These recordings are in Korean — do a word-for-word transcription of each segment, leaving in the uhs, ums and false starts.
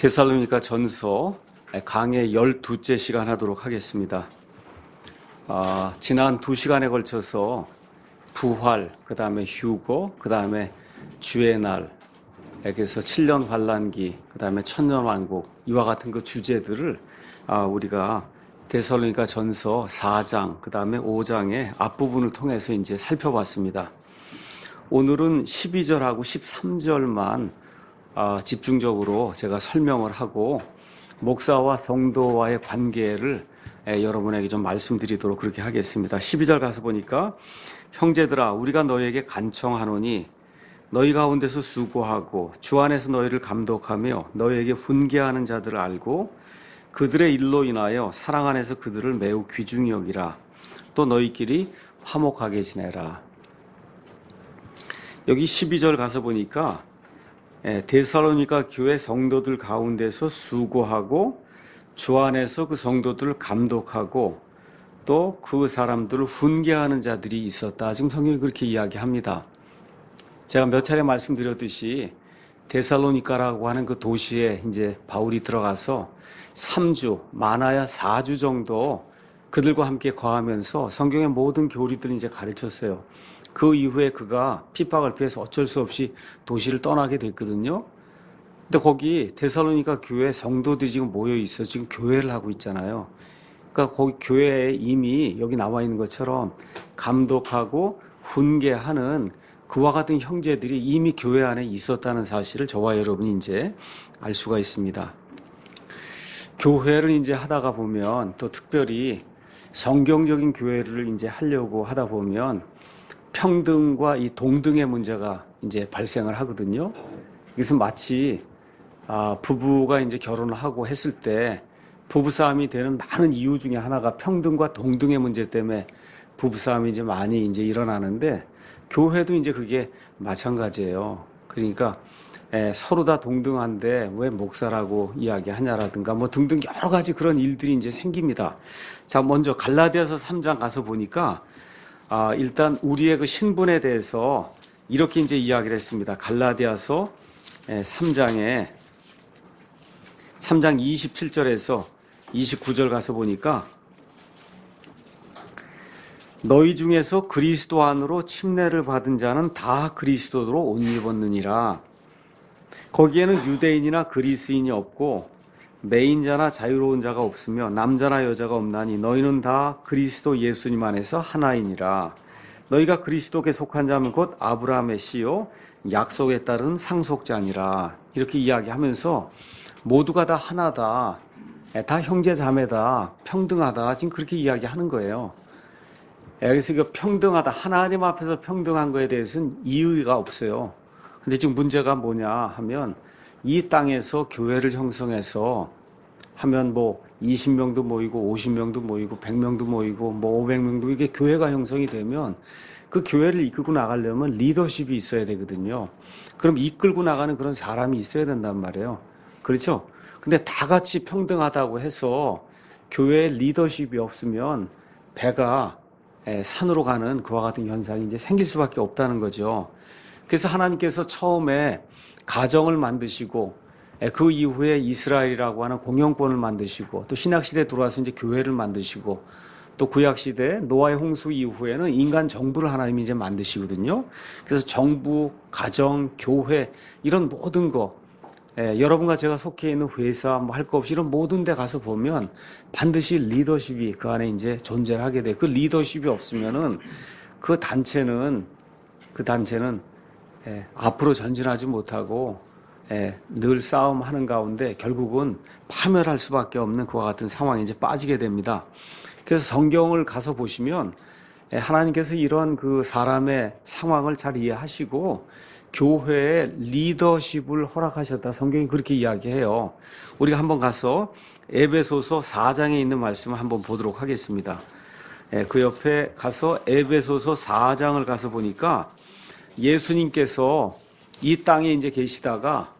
데살로니가 전서 강의 열두째 시간 하도록 하겠습니다. 아, 지난 두 시간에 걸쳐서 부활, 그 다음에 휴거, 그 다음에 주의 날, 에게서 칠 년 환란기, 그 다음에 천년 왕국, 이와 같은 그 주제들을 아, 우리가 데살로니가 전서 사 장, 그 다음에 오 장의 앞부분을 통해서 이제 살펴봤습니다. 오늘은 십이 절하고 십삼 절만 아, 집중적으로 제가 설명을 하고 목사와 성도와의 관계를 에, 여러분에게 좀 말씀드리도록 그렇게 하겠습니다. 십이 절 가서 보니까 형제들아 우리가 너희에게 간청하노니 너희 가운데서 수고하고 주 안에서 너희를 감독하며 너희에게 훈계하는 자들을 알고 그들의 일로 인하여 사랑 안에서 그들을 매우 귀중히 여기라. 또 너희끼리 화목하게 지내라. 여기 십이 절 가서 보니까 데살로니가 교회 성도들 가운데서 수고하고 주 안에서 그 성도들을 감독하고 또 그 사람들을 훈계하는 자들이 있었다. 지금 성경이 그렇게 이야기합니다. 제가 몇 차례 말씀드렸듯이 데살로니가라고 하는 그 도시에 이제 바울이 들어가서 삼 주, 많아야 사 주 정도 그들과 함께 거하면서 성경의 모든 교리들을 이제 가르쳤어요. 그 이후에 그가 핍박을 피해서 어쩔 수 없이 도시를 떠나게 됐거든요. 근데 거기 데살로니가 교회 성도들이 지금 모여 있어 지금 교회를 하고 있잖아요. 그러니까 거기 교회에 이미 여기 나와 있는 것처럼 감독하고 훈계하는 그와 같은 형제들이 이미 교회 안에 있었다는 사실을 저와 여러분이 이제 알 수가 있습니다. 교회를 이제 하다가 보면 또 특별히 성경적인 교회를 이제 하려고 하다 보면 평등과 이 동등의 문제가 이제 발생을 하거든요. 이것은 마치 아, 부부가 이제 결혼을 하고 했을 때 부부싸움이 되는 많은 이유 중에 하나가 평등과 동등의 문제 때문에 부부싸움이 이제 많이 이제 일어나는데 교회도 이제 그게 마찬가지예요. 그러니까 에, 서로 다 동등한데 왜 목사라고 이야기하냐라든가 뭐 등등 여러 가지 그런 일들이 이제 생깁니다. 자, 먼저 갈라디아서 삼 장 가서 보니까 아, 일단 우리의 그 신분에 대해서 이렇게 이제 이야기를 했습니다. 갈라디아서 삼 장에 삼 장 이십칠 절에서 이십구 절 가서 보니까 너희 중에서 그리스도 안으로 침례를 받은 자는 다 그리스도로 옷 입었느니라. 거기에는 유대인이나 그리스인이 없고 매인자나 자유로운 자가 없으며 남자나 여자가 없나니 너희는 다 그리스도 예수님 안에서 하나이니라. 너희가 그리스도께 속한 자면 곧 아브라함의 씨요 약속에 따른 상속자니라. 이렇게 이야기하면서 모두가 다 하나다, 다 형제 자매다, 평등하다, 지금 그렇게 이야기하는 거예요. 여기서 이거 평등하다, 하나님 앞에서 평등한 거에 대해서는 이의가 없어요. 근데 지금 문제가 뭐냐 하면 이 땅에서 교회를 형성해서 하면 뭐 이십 명도 모이고 오십 명도 모이고 백 명도 모이고 뭐 오백 명도 이게 교회가 형성이 되면 그 교회를 이끌고 나가려면 리더십이 있어야 되거든요. 그럼 이끌고 나가는 그런 사람이 있어야 된단 말이에요. 그렇죠? 근데 다 같이 평등하다고 해서 교회에 리더십이 없으면 배가 산으로 가는 그와 같은 현상이 이제 생길 수밖에 없다는 거죠. 그래서 하나님께서 처음에 가정을 만드시고 그 이후에 이스라엘이라고 하는 공영권을 만드시고 또 신약시대에 들어와서 이제 교회를 만드시고 또 구약시대 노아의 홍수 이후에는 인간 정부를 하나님이 이제 만드시거든요. 그래서 정부, 가정, 교회 이런 모든 거 예, 여러분과 제가 속해 있는 회사 뭐 할 거 없이 이런 모든 데 가서 보면 반드시 리더십이 그 안에 이제 존재를 하게 돼. 그 리더십이 없으면은 그 단체는 그 단체는 예, 앞으로 전진하지 못하고 예, 늘 싸움하는 가운데 결국은 파멸할 수밖에 없는 그와 같은 상황에 이제 빠지게 됩니다. 그래서 성경을 가서 보시면 예, 하나님께서 이런 그 사람의 상황을 잘 이해하시고 교회의 리더십을 허락하셨다. 성경이 그렇게 이야기해요. 우리가 한번 가서 에베소서 사 장에 있는 말씀을 한번 보도록 하겠습니다. 예, 그 옆에 가서 에베소서 사 장을 가서 보니까 예수님께서 이 땅에 이제 계시다가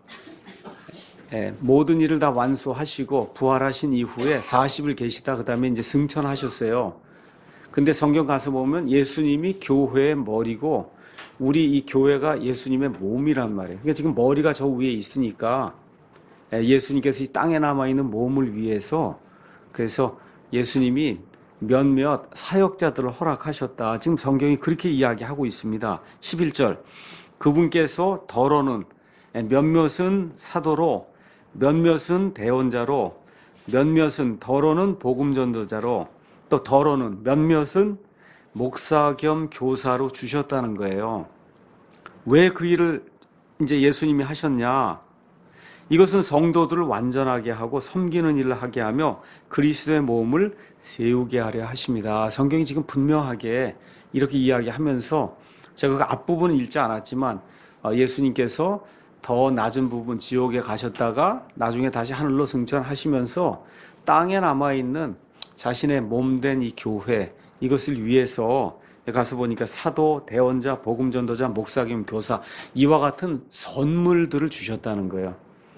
모든 일을 다 완수하시고 부활하신 이후에 사십 일 계시다 그 다음에 이제 승천하셨어요. 근데 성경 가서 보면 예수님이 교회의 머리고 우리 이 교회가 예수님의 몸이란 말이에요. 그러니까 지금 머리가 저 위에 있으니까 예수님께서 이 땅에 남아있는 몸을 위해서 그래서 예수님이 몇몇 사역자들을 허락하셨다. 지금 성경이 그렇게 이야기하고 있습니다. 십일 절 그분께서 더러는 몇몇은 사도로 몇몇은 대언자로 몇몇은 더러는 복음전도자로 또 더러는 몇몇은 목사 겸 교사로 주셨다는 거예요. 왜 그 일을 이제 예수님이 하셨냐? 이것은 성도들을 완전하게 하고 섬기는 일을 하게 하며 그리스도의 몸을 세우게 하려 하십니다. 성경이 지금 분명하게 이렇게 이야기하면서 제가 그 앞부분은 읽지 않았지만 예수님께서 더 낮은 부분 지옥에 가셨다가 나중에 다시 하늘로 승천하시면서 땅에 남아있는 자신의 몸된 이 교회 이것을 위해서 가서 보니까 사도, 대언자, 복음전도자, 목사 겸 교사 이와 같은 선물들을 주셨다는 거예요.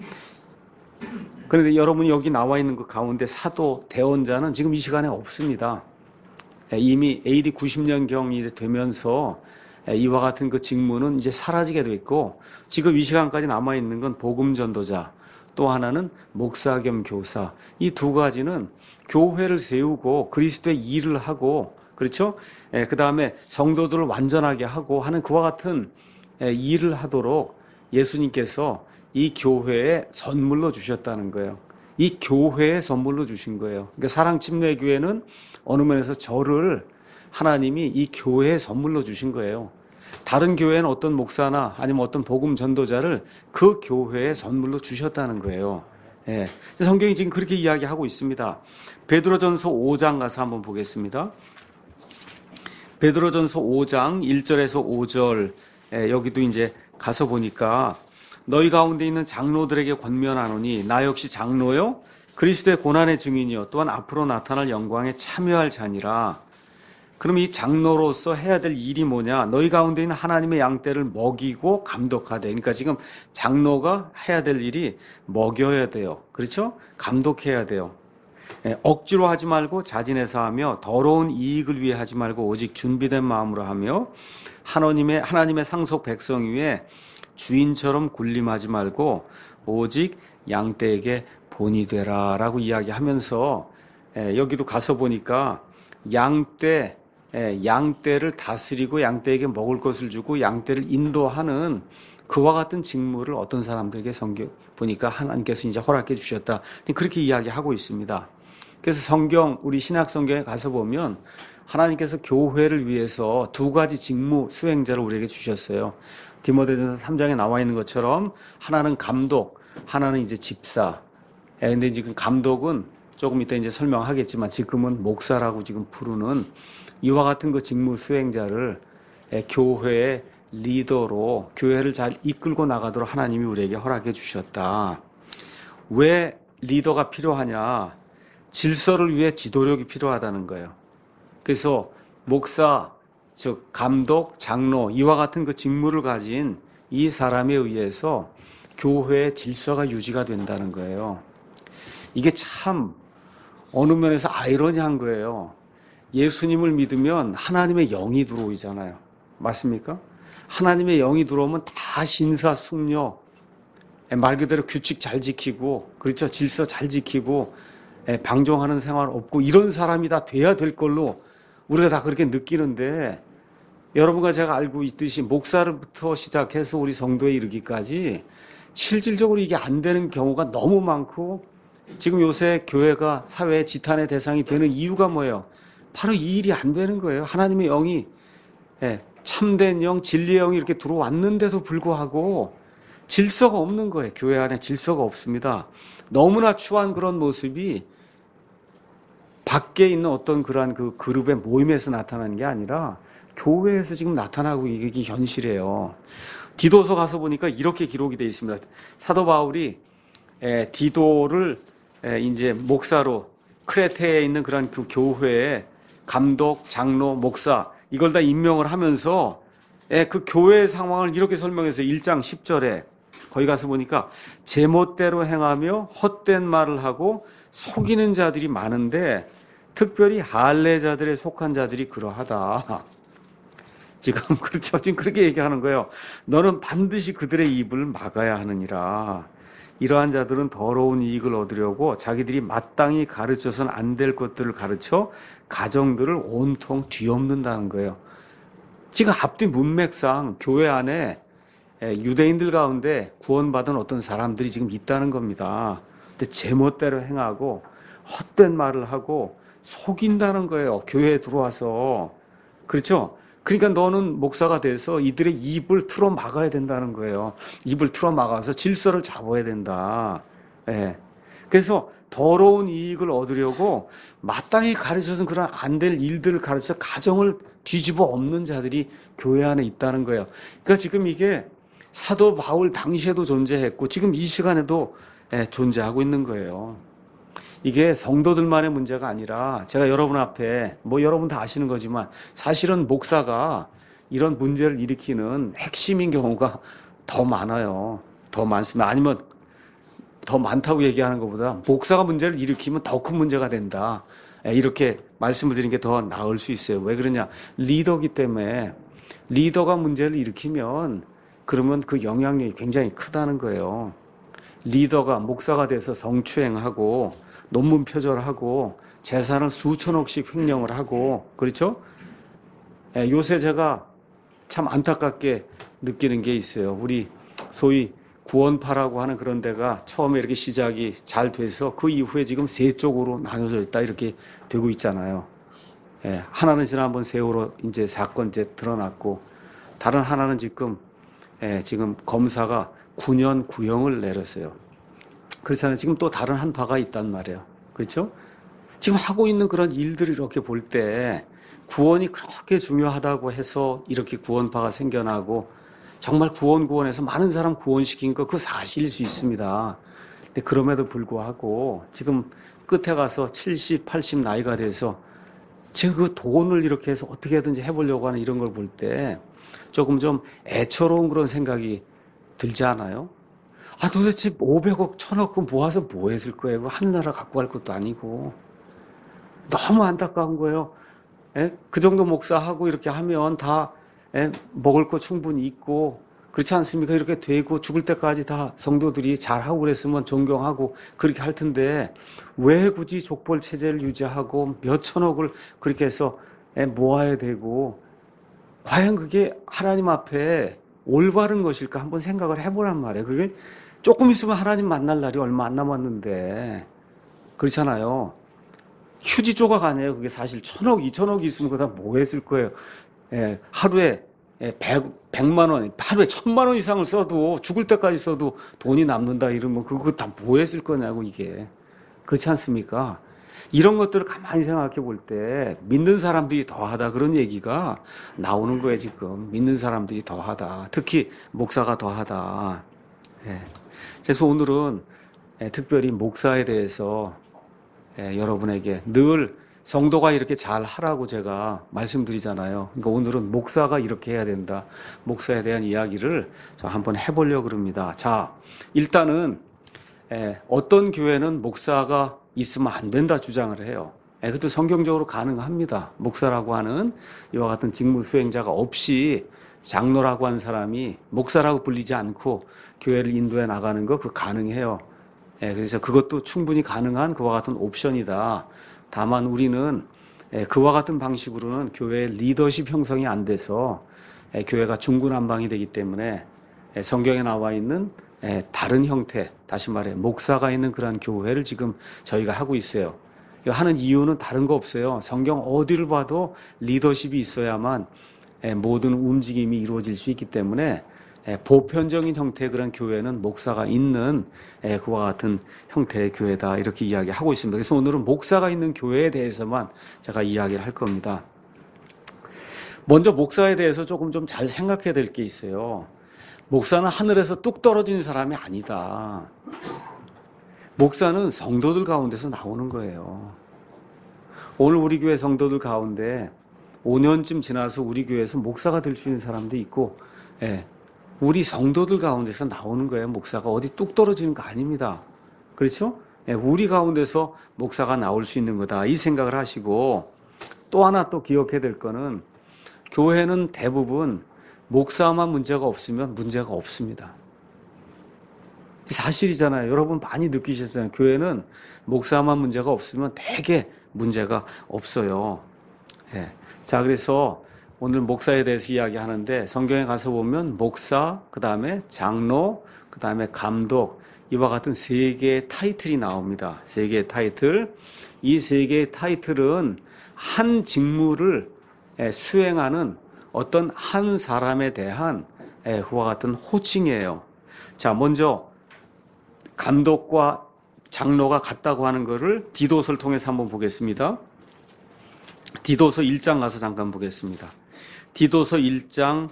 그런데 여러분이 여기 나와 있는 그 가운데 사도, 대언자는 지금 이 시간에 없습니다. 이미 에이디 구십 년경이 되면서 이와 같은 그 직무는 이제 사라지게 됐고 지금 이 시간까지 남아 있는 건 복음전도자 또 하나는 목사 겸 교사 이 두 가지는 교회를 세우고 그리스도의 일을 하고 그렇죠? 그 다음에 성도들을 완전하게 하고 하는 그와 같은 일을 하도록 예수님께서 이 교회에 선물로 주셨다는 거예요. 이 교회에 선물로 주신 거예요. 그러니까 사랑침례교회는 어느 면에서 저를 하나님이 이 교회에 선물로 주신 거예요. 다른 교회는 어떤 목사나 아니면 어떤 복음 전도자를 그 교회에 선물로 주셨다는 거예요. 예. 성경이 지금 그렇게 이야기하고 있습니다. 베드로전서 오 장 가서 한번 보겠습니다. 베드로전서 오 장 일 절에서 오 절 예, 여기도 이제 가서 보니까 너희 가운데 있는 장로들에게 권면하노니 나 역시 장로요 그리스도의 고난의 증인이요 또한 앞으로 나타날 영광에 참여할 자니라. 그럼 이 장로로서 해야 될 일이 뭐냐? 너희 가운데 있는 하나님의 양떼를 먹이고 감독하되. 그러니까 지금 장로가 해야 될 일이 먹여야 돼요. 그렇죠? 감독해야 돼요. 예, 억지로 하지 말고 자진해서 하며 더러운 이익을 위해 하지 말고 오직 준비된 마음으로 하며 하나님의 하나님의 상속 백성 위에 주인처럼 군림하지 말고 오직 양떼에게 본이 되라라고 이야기하면서 예, 여기도 가서 보니까 양떼 예, 양떼를 다스리고 양떼에게 먹을 것을 주고 양떼를 인도하는 그와 같은 직무를 어떤 사람들에게 성경 보니까 하나님께서 이제 허락해 주셨다. 그렇게 이야기하고 있습니다. 그래서 성경 우리 신약 성경에 가서 보면 하나님께서 교회를 위해서 두 가지 직무 수행자를 우리에게 주셨어요. 디모데전서 삼 장에 나와 있는 것처럼 하나는 감독, 하나는 이제 집사. 그런데 지금 감독은 조금 이따 이제 설명하겠지만 지금은 목사라고 지금 부르는 이와 같은 그 직무 수행자를 교회의 리더로 교회를 잘 이끌고 나가도록 하나님이 우리에게 허락해 주셨다. 왜 리더가 필요하냐? 질서를 위해 지도력이 필요하다는 거예요. 그래서 목사, 즉 감독, 장로 이와 같은 그 직무를 가진 이 사람에 의해서 교회의 질서가 유지가 된다는 거예요. 이게 참 어느 면에서 아이러니한 거예요. 예수님을 믿으면 하나님의 영이 들어오잖아요. 맞습니까? 하나님의 영이 들어오면 다 신사숙녀, 말 그대로 규칙 잘 지키고, 그렇죠? 질서 잘 지키고, 방종하는 생활 없고, 이런 사람이 다 돼야 될 걸로 우리가 다 그렇게 느끼는데, 여러분과 제가 알고 있듯이 목사를부터 시작해서 우리 성도에 이르기까지 실질적으로 이게 안 되는 경우가 너무 많고, 지금 요새 교회가 사회의 지탄의 대상이 되는 이유가 뭐예요? 바로 이 일이 안 되는 거예요. 하나님의 영이 참된 영, 진리의 영이 이렇게 들어왔는데도 불구하고 질서가 없는 거예요. 교회 안에 질서가 없습니다. 너무나 추한 그런 모습이 밖에 있는 어떤 그러한 그 그룹의 모임에서 나타나는 게 아니라 교회에서 지금 나타나고 이게 현실이에요. 디도서 가서 보니까 이렇게 기록이 되어 있습니다. 사도 바울이 디도를 이제 목사로 크레테에 있는 그런 그 교회에 감독, 장로, 목사 이걸 다 임명을 하면서 그 교회의 상황을 이렇게 설명해서 일 장 십 절에 거기 가서 보니까 제멋대로 행하며 헛된 말을 하고 속이는 자들이 많은데 특별히 할례자들에 속한 자들이 그러하다. 지금 그렇죠. 지금 그렇게 얘기하는 거예요. 너는 반드시 그들의 입을 막아야 하느니라. 이러한 자들은 더러운 이익을 얻으려고 자기들이 마땅히 가르쳐서는 안 될 것들을 가르쳐 가정들을 온통 뒤엎는다는 거예요. 지금 앞뒤 문맥상 교회 안에 유대인들 가운데 구원받은 어떤 사람들이 지금 있다는 겁니다. 근데 제멋대로 행하고 헛된 말을 하고 속인다는 거예요. 교회에 들어와서. 그렇죠? 그러니까 너는 목사가 돼서 이들의 입을 틀어 막아야 된다는 거예요. 입을 틀어 막아서 질서를 잡아야 된다. 예. 그래서 더러운 이익을 얻으려고 마땅히 가르쳐서는 그런 안 될 일들을 가르쳐 가정을 뒤집어 엎는 자들이 교회 안에 있다는 거예요. 그러니까 지금 이게 사도 바울 당시에도 존재했고 지금 이 시간에도 예, 존재하고 있는 거예요. 이게 성도들만의 문제가 아니라 제가 여러분 앞에 뭐 여러분 다 아시는 거지만 사실은 목사가 이런 문제를 일으키는 핵심인 경우가 더 많아요. 더 많습니다. 아니면 더 많다고 얘기하는 것보다 목사가 문제를 일으키면 더 큰 문제가 된다. 이렇게 말씀을 드리는 게 더 나을 수 있어요. 왜 그러냐? 리더기 때문에 리더가 문제를 일으키면 그러면 그 영향력이 굉장히 크다는 거예요. 리더가 목사가 돼서 성추행하고 논문 표절하고 재산을 수천억씩 횡령을 하고 그렇죠? 예, 요새 제가 참 안타깝게 느끼는 게 있어요. 우리 소위 구원파라고 하는 그런 데가 처음에 이렇게 시작이 잘 돼서 그 이후에 지금 세 쪽으로 나눠져 있다 이렇게 되고 있잖아요. 예, 하나는 지난번 세월호 이제 사건 이제 드러났고 다른 하나는 지금 예, 지금 검사가 구 년 구형을 내렸어요. 그렇잖아요. 지금 또 다른 한 파가 있단 말이에요. 그렇죠? 지금 하고 있는 그런 일들을 이렇게 볼 때 구원이 그렇게 중요하다고 해서 이렇게 구원파가 생겨나고 정말 구원 구원해서 많은 사람 구원시킨 거 그 사실일 수 있습니다. 근데 그럼에도 불구하고 지금 끝에 가서 칠십, 팔십 나이가 돼서 지금 그 돈을 이렇게 해서 어떻게든지 해보려고 하는 이런 걸 볼 때 조금 좀 애처로운 그런 생각이 들지 않아요? 아, 도대체 오백억, 천억 모아서 뭐 했을 거예요? 하늘나라 갖고 갈 것도 아니고. 너무 안타까운 거예요. 예? 그 정도 목사하고 이렇게 하면 다 예? 먹을 거 충분히 있고, 그렇지 않습니까? 이렇게 되고 죽을 때까지 다 성도들이 잘하고 그랬으면 존경하고 그렇게 할 텐데, 왜 굳이 족벌 체제를 유지하고 몇 천억을 그렇게 해서 예? 모아야 되고, 과연 그게 하나님 앞에 올바른 것일까 한번 생각을 해보란 말이에요. 그게 조금 있으면 하나님 만날 날이 얼마 안 남았는데 그렇잖아요. 휴지 조각 아니에요. 그게 사실 천억, 이천억이 있으면 그거 다 뭐 했을 거예요. 예, 하루에 백, 백만 원, 하루에 천만 원 이상을 써도 죽을 때까지 써도 돈이 남는다 이러면 그거 다 뭐 했을 거냐고 이게. 그렇지 않습니까? 이런 것들을 가만히 생각해 볼 때 믿는 사람들이 더하다 그런 얘기가 나오는 거예요 지금. 믿는 사람들이 더하다. 특히 목사가 더하다. 예. 그래서 오늘은 예, 특별히 목사에 대해서 예, 여러분에게 늘 성도가 이렇게 잘 하라고 제가 말씀드리잖아요. 그러니까 오늘은 목사가 이렇게 해야 된다. 목사에 대한 이야기를 저 한번 해보려고 합니다. 자, 일단은 예, 어떤 교회는 목사가 있으면 안 된다 주장을 해요. 예, 그것도 성경적으로 가능합니다. 목사라고 하는 이와 같은 직무 수행자가 없이 장로라고 하는 사람이 목사라고 불리지 않고 교회를 인도해 나가는 거 그거 가능해요. 예, 그래서 그것도 충분히 가능한 그와 같은 옵션이다. 다만 우리는 예, 그와 같은 방식으로는 교회의 리더십 형성이 안 돼서 예, 교회가 중구난방이 되기 때문에 예, 성경에 나와 있는 예, 다른 형태, 다시 말해 목사가 있는 그런 교회를 지금 저희가 하고 있어요. 하는 이유는 다른 거 없어요. 성경 어디를 봐도 리더십이 있어야만 예, 모든 움직임이 이루어질 수 있기 때문에 예, 보편적인 형태의 그런 교회는 목사가 있는 예, 그와 같은 형태의 교회다 이렇게 이야기하고 있습니다. 그래서 오늘은 목사가 있는 교회에 대해서만 제가 이야기를 할 겁니다. 먼저 목사에 대해서 조금 좀 잘 생각해야 될 게 있어요. 목사는 하늘에서 뚝 떨어진 사람이 아니다. 목사는 성도들 가운데서 나오는 거예요. 오늘 우리 교회 성도들 가운데 오 년쯤 지나서 우리 교회에서 목사가 될 수 있는 사람도 있고 예, 우리 성도들 가운데서 나오는 거예요. 목사가 어디 뚝 떨어지는 거 아닙니다. 그렇죠? 예, 우리 가운데서 목사가 나올 수 있는 거다. 이 생각을 하시고 또 하나 또 기억해야 될 거는 교회는 대부분 목사만 문제가 없으면 문제가 없습니다. 사실이잖아요. 여러분 많이 느끼셨잖아요. 교회는 목사만 문제가 없으면 대개 문제가 없어요. 예. 자, 그래서 오늘 목사에 대해서 이야기하는데 성경에 가서 보면 목사, 그 다음에 장로, 그 다음에 감독, 이와 같은 세 개의 타이틀이 나옵니다. 세 개의 타이틀. 이 세 개의 타이틀은 한 직무를 수행하는 어떤 한 사람에 대한 그와 같은 호칭이에요. 자, 먼저 감독과 장로가 같다고 하는 것을 디도서를 통해서 한번 보겠습니다. 디도서 일 장 가서 잠깐 보겠습니다. 디도서 일 장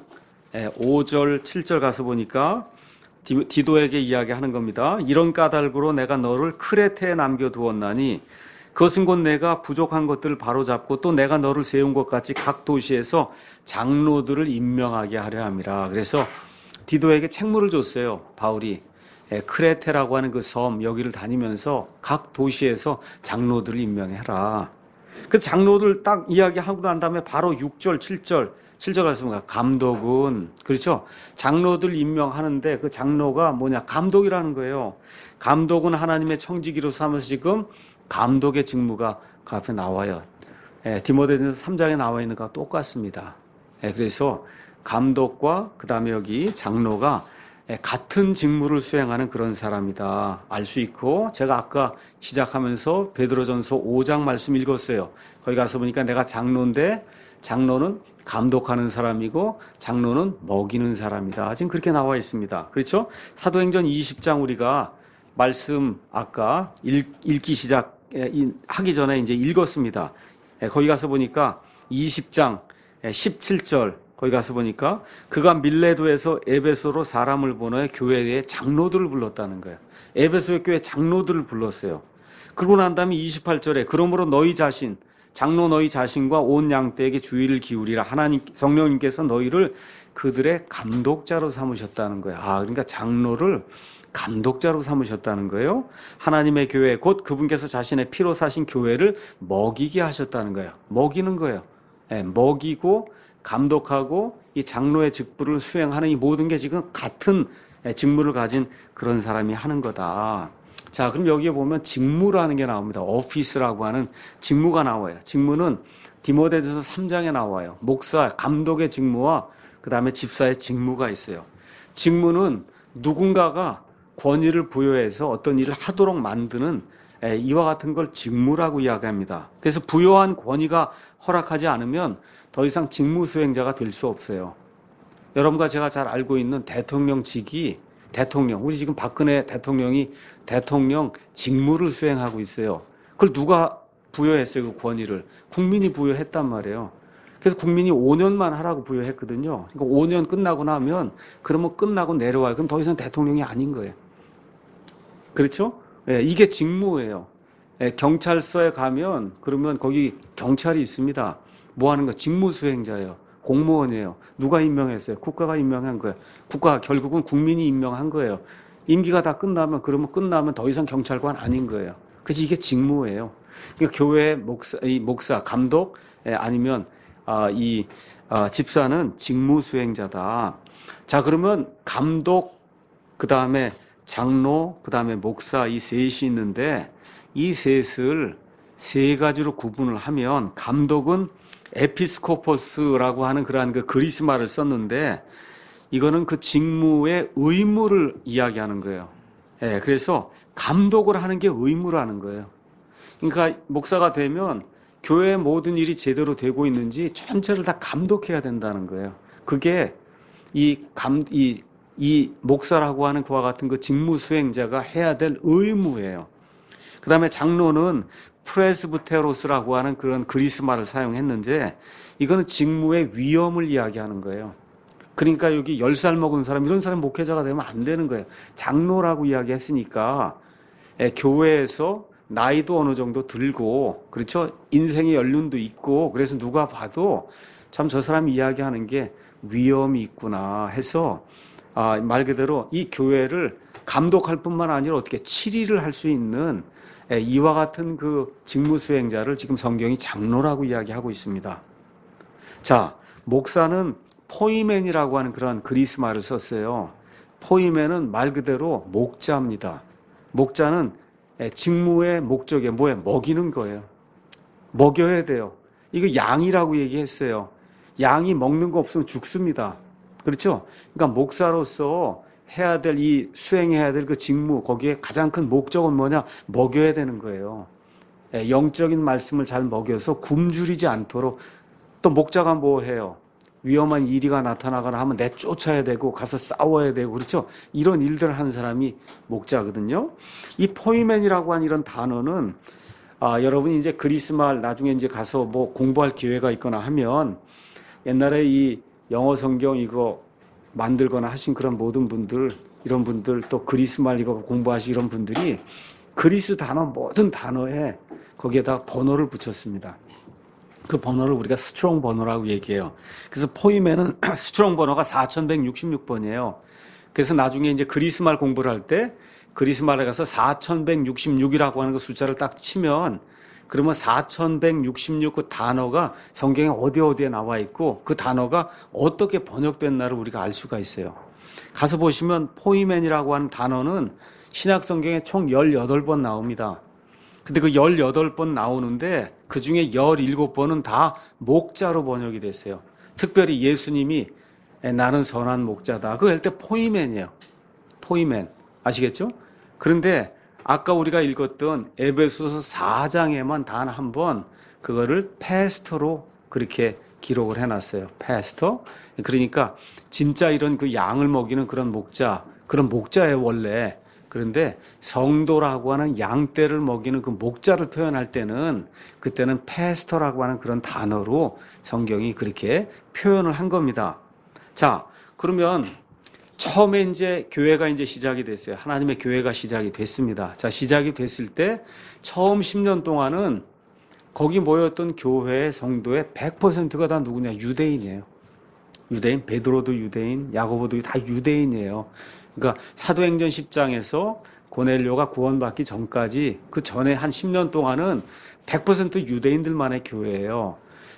오 절, 칠 절 가서 보니까 디도에게 이야기하는 겁니다. 이런 까닭으로 내가 너를 크레테에 남겨두었나니 그것은 곧 내가 부족한 것들을 바로잡고 또 내가 너를 세운 것 같이 각 도시에서 장로들을 임명하게 하려 함이라. 그래서 디도에게 책무를 줬어요. 바울이 크레테라고 하는 그 섬 여기를 다니면서 각 도시에서 장로들을 임명해라. 그 장로들 딱 이야기하고 난 다음에 바로 육 절, 칠 절, 칠 절 가서 감독은, 그렇죠? 장로들 임명하는데 그 장로가 뭐냐? 감독이라는 거예요. 감독은 하나님의 청지기로 삼아서 지금 감독의 직무가 그 앞에 나와요. 예, 디모데전서 삼 장에 나와 있는 것과 똑같습니다. 예, 그래서 감독과 그 다음에 여기 장로가 같은 직무를 수행하는 그런 사람이다 알 수 있고, 제가 아까 시작하면서 베드로전서 오 장 말씀 읽었어요. 거기 가서 보니까 내가 장로인데 장로는 감독하는 사람이고 장로는 먹이는 사람이다. 지금 그렇게 나와 있습니다. 그렇죠? 사도행전 이십 장 우리가 말씀 아까 읽, 읽기 시작하기 전에 이제 읽었습니다. 거기 가서 보니까 이십 장 십칠 절 거기 가서 보니까 그가 밀레도에서 에베소로 사람을 보내 교회의 장로들을 불렀다는 거예요. 에베소의 교회 장로들을 불렀어요. 그러고 난 다음에 이십팔 절에 그러므로 너희 자신, 장로 너희 자신과 온 양떼에게 주의를 기울이라. 하나님 성령님께서 너희를 그들의 감독자로 삼으셨다는 거예요. 아, 그러니까 장로를 감독자로 삼으셨다는 거예요. 하나님의 교회 곧 그분께서 자신의 피로 사신 교회를 먹이게 하셨다는 거예요. 먹이는 거예요. 네, 먹이고 감독하고 이 장로의 직분을 수행하는 이 모든 게 지금 같은 직무를 가진 그런 사람이 하는 거다. 자, 그럼 여기에 보면 직무라는 게 나옵니다. 오피스라고 하는 직무가 나와요. 직무는 디모데전서 삼 장에 나와요. 목사, 감독의 직무와 그 다음에 집사의 직무가 있어요. 직무는 누군가가 권위를 부여해서 어떤 일을 하도록 만드는 이와 같은 걸 직무라고 이야기합니다. 그래서 부여한 권위가 허락하지 않으면 더 이상 직무 수행자가 될 수 없어요. 여러분과 제가 잘 알고 있는 대통령직이 대통령, 우리 지금 박근혜 대통령이 대통령 직무를 수행하고 있어요. 그걸 누가 부여했어요? 그 권위를. 국민이 부여했단 말이에요. 그래서 국민이 오 년만 하라고 부여했거든요. 그러니까 오 년 끝나고 나면 그러면 끝나고 내려와요. 그럼 더 이상 대통령이 아닌 거예요. 그렇죠? 예, 이게 직무예요. 예, 경찰서에 가면 그러면 거기 경찰이 있습니다. 뭐 하는 거? 직무 수행자예요. 공무원이에요. 누가 임명했어요? 국가가 임명한 거예요. 국가, 결국은 국민이 임명한 거예요. 임기가 다 끝나면, 그러면 끝나면 더 이상 경찰관 아닌 거예요. 그래서 이게 직무예요. 그러니까 교회 목사, 이 목사, 감독, 아니면, 아, 이, 아, 집사는 직무 수행자다. 자, 그러면 감독, 그 다음에 장로, 그 다음에 목사, 이 셋이 있는데, 이 셋을 세 가지로 구분을 하면, 감독은 에피스코포스라고 하는 그러한 그 그리스 말을 썼는데 이거는 그 직무의 의무를 이야기하는 거예요. 예, 그래서 감독을 하는 게 의무라는 거예요. 그러니까 목사가 되면 교회의 모든 일이 제대로 되고 있는지 전체를 다 감독해야 된다는 거예요. 그게 이 감, 이, 이 목사라고 하는 그와 같은 그 직무 수행자가 해야 될 의무예요. 그 다음에 장로는 프레스부테로스라고 하는 그런 그리스 말을 사용했는데 이거는 직무의 위엄을 이야기하는 거예요. 그러니까 여기 열 살 먹은 사람, 이런 사람 목회자가 되면 안 되는 거예요. 장로라고 이야기했으니까 교회에서 나이도 어느 정도 들고, 그렇죠? 인생의 연륜도 있고, 그래서 누가 봐도 참 저 사람이 이야기하는 게 위엄이 있구나 해서 아, 말 그대로 이 교회를 감독할 뿐만 아니라 어떻게 치리를 할 수 있는 이와 같은 그 직무 수행자를 지금 성경이 장로라고 이야기하고 있습니다. 자, 목사는 포이맨이라고 하는 그런 그리스 말을 썼어요. 포이멘은 말 그대로 목자입니다. 목자는 직무의 목적에 뭐에 먹이는 거예요. 먹여야 돼요. 이거 양이라고 얘기했어요. 양이 먹는 거 없으면 죽습니다. 그렇죠? 그러니까 목사로서 해야 될 이 수행해야 될 그 직무, 거기에 가장 큰 목적은 뭐냐? 먹여야 되는 거예요. 영적인 말씀을 잘 먹여서 굶주리지 않도록. 또 목자가 뭐 해요? 위험한 이리가 나타나거나 하면 내쫓아야 되고 가서 싸워야 되고, 그렇죠? 이런 일들을 하는 사람이 목자거든요. 이 포이맨이라고 하는 이런 단어는 아, 여러분이 이제 그리스말 나중에 이제 가서 뭐 공부할 기회가 있거나 하면 옛날에 이 영어 성경 이거 만들거나 하신 그런 모든 분들, 이런 분들 또 그리스말 이거 공부하신 이런 분들이 그리스 단어 모든 단어에 거기에다 번호를 붙였습니다. 그 번호를 우리가 스트롱 번호라고 얘기해요. 그래서 포이멘은 스트롱 번호가 사천백육십육 번이에요. 그래서 나중에 이제 그리스말 공부를 할 때 그리스말에 가서 사천백육십육이라고 하는 그 숫자를 딱 치면 그러면 사천백육십육 그 단어가 성경에 어디 어디에 나와 있고 그 단어가 어떻게 번역됐나를 우리가 알 수가 있어요. 가서 보시면 포이멘이라고 하는 단어는 신약 성경에 총 열여덟 번 나옵니다. 근데 그 열여덟 번 나오는데 그 중에 열일곱 번은 다 목자로 번역이 됐어요. 특별히 예수님이 나는 선한 목자다. 그거 할 때 포이멘이에요. 포이멘. 아시겠죠? 그런데 아까 우리가 읽었던 에베소서 사 장에만 단 한 번 그거를 패스터로 그렇게 기록을 해놨어요. 패스터. 그러니까 진짜 이런 그 양을 먹이는 그런 목자, 그런 목자예요 원래. 그런데 성도라고 하는 양떼를 먹이는 그 목자를 표현할 때는 그때는 패스터라고 하는 그런 단어로 성경이 그렇게 표현을 한 겁니다. 자, 그러면 처음에 이제 교회가 이제 시작이 됐어요. 하나님의 교회가 시작이 됐습니다. 자, 시작이 됐을 때 처음 십 년 동안은 거기 모였던 교회의 성도의 백 퍼센트가 다 누구냐? 유대인이에요. 유대인, 베드로도 유대인, 야고보도 다 유대인이에요. 그러니까 사도행전 십 장에서 고넬료가 구원받기 전까지 그 전에 한 십 년 동안은 백 퍼센트 유대인들만의 교회예요.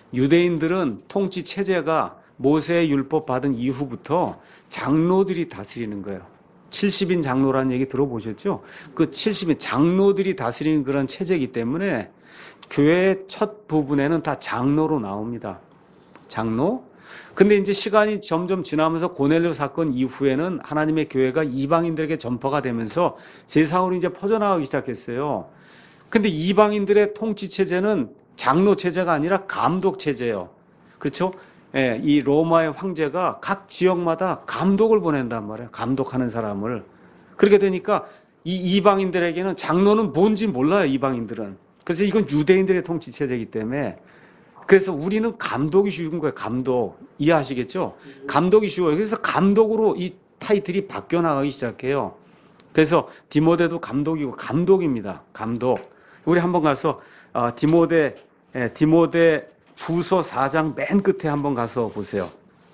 유대인들은 통치 체제가 모세의 율법 받은 이후부터 장로들이 다스리는 거예요. 칠십 인 장로라는 얘기 들어보셨죠? 그 칠십 인 장로들이 다스리는 그런 체제이기 때문에 교회의 첫 부분에는 다 장로로 나옵니다. 장로. 근데 이제 시간이 점점 지나면서 고넬료 사건 이후에는 하나님의 교회가 이방인들에게 전파가 되면서 세상으로 이제 퍼져나가기 시작했어요. 근데 이방인들의 통치 체제는 장로 체제가 아니라 감독 체제예요. 그렇죠? 예, 이 로마의 황제가 각 지역마다 감독을 보낸단 말이에요. 감독하는 사람을. 그렇게 되니까 이 이방인들에게는 장로는 뭔지 몰라요, 이방인들은. 그래서 이건 유대인들의 통치 체제이기 때문에. 그래서 우리는 감독이 쉬운 거예요, 감독. 이해하시겠죠? 감독이 쉬워요. 그래서 감독으로 이 타이틀이 바뀌어 나가기 시작해요. 그래서 디모데도 감독이고 감독입니다. 감독. 우리 한번 가서 어, 디모데, 예, 디모데 후서 사 장 맨 끝에 한번 가서 보세요.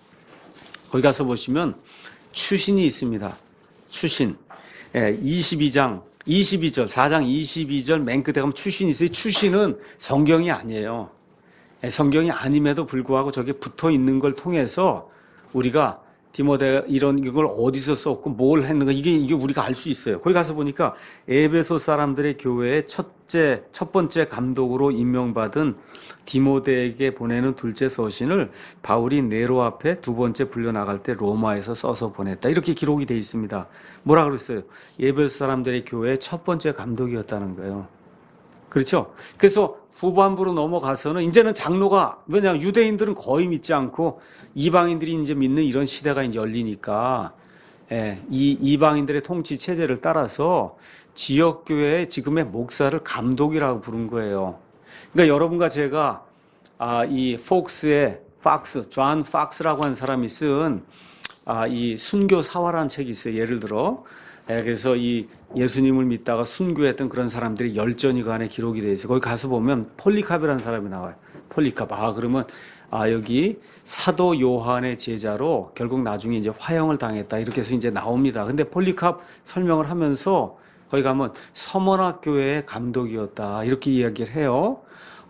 거기 가서 보시면 추신이 있습니다. 추신. 예, 이십이 장, 이십이 절, 사 장 이십이 절 맨 끝에 가면 추신이 있어요. 추신은 성경이 아니에요. 예, 성경이 아님에도 불구하고 저게 붙어 있는 걸 통해서 우리가 디모데 이런 이걸 어디서 썼고 뭘 했는가 이게 이게 우리가 알 수 있어요. 거기 가서 보니까 에베소 사람들의 교회의 첫째 첫 번째 감독으로 임명받은 디모데에게 보내는 둘째 서신을 바울이 네로 앞에 두 번째 불려 나갈 때 로마에서 써서 보냈다. 이렇게 기록이 돼 있습니다. 뭐라 그랬어요? 에베소 사람들의 교회의 첫 번째 감독이었다는 거예요. 그렇죠? 그래서 후반부로 넘어가서는 이제는 장로가, 왜냐하면 유대인들은 거의 믿지 않고 이방인들이 이제 믿는 이런 시대가 이제 열리니까, 예, 이 이방인들의 통치 체제를 따라서 지역교회의 지금의 목사를 감독이라고 부른 거예요. 그러니까 여러분과 제가, 아, 이 폭스의, 팍스, 존 팍스라고 하는 사람이 쓴, 아, 이 순교 사화라는 책이 있어요. 예를 들어. 예, 그래서 이 예수님을 믿다가 순교했던 그런 사람들이 열전이 그 안에 기록이 되어 있어요. 거기 가서 보면 폴리캅이라는 사람이 나와요. 폴리캅. 아, 그러면, 아, 여기 사도 요한의 제자로 결국 나중에 이제 화형을 당했다. 이렇게 해서 이제 나옵니다. 근데 폴리캅 설명을 하면서 거기 가면 서머나 교회의 감독이었다. 이렇게 이야기를 해요.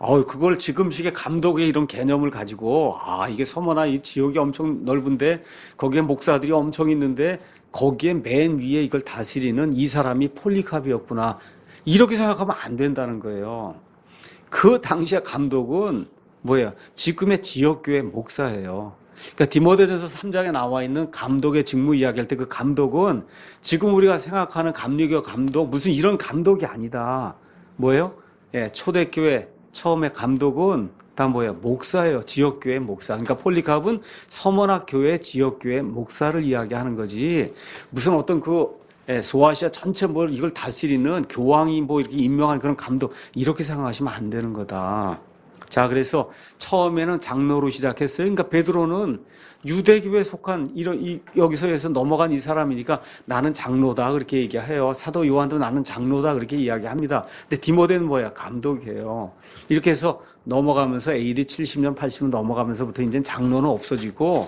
어, 그걸 지금식의 감독의 이런 개념을 가지고, 아, 이게 서머나 이 지역이 엄청 넓은데, 거기에 목사들이 엄청 있는데, 거기에 맨 위에 이걸 다스리는 이 사람이 폴리카비였구나. 이렇게 생각하면 안 된다는 거예요. 그 당시에 감독은 뭐예요? 지금의 지역교회 목사예요. 그러니까 디모데전서 삼 장에 나와 있는 감독의 직무 이야기할 때 그 감독은 지금 우리가 생각하는 감리교 감독, 무슨 이런 감독이 아니다. 뭐예요? 예, 초대교회 처음에 감독은 다 뭐예요? 목사예요. 지역교회 목사. 그러니까 폴리캅은 서머나 교회 지역교회 목사를 이야기하는 거지. 무슨 어떤 그 예, 소아시아 전체 뭘 이걸 다스리는 교황이 뭐 이렇게 임명한 그런 감독 이렇게 생각하시면 안 되는 거다. 자, 그래서 처음에는 장로로 시작했어요. 그러니까 베드로는 유대교회에 속한 이런 이 여기서 해서 넘어간 이 사람이니까 나는 장로다 그렇게 얘기해요. 사도 요한도 나는 장로다 그렇게 이야기합니다. 근데 디모데는 뭐야? 감독이에요. 이렇게 해서 넘어가면서 에이디 칠십 년, 팔십 년 넘어가면서부터 이제 장로는 없어지고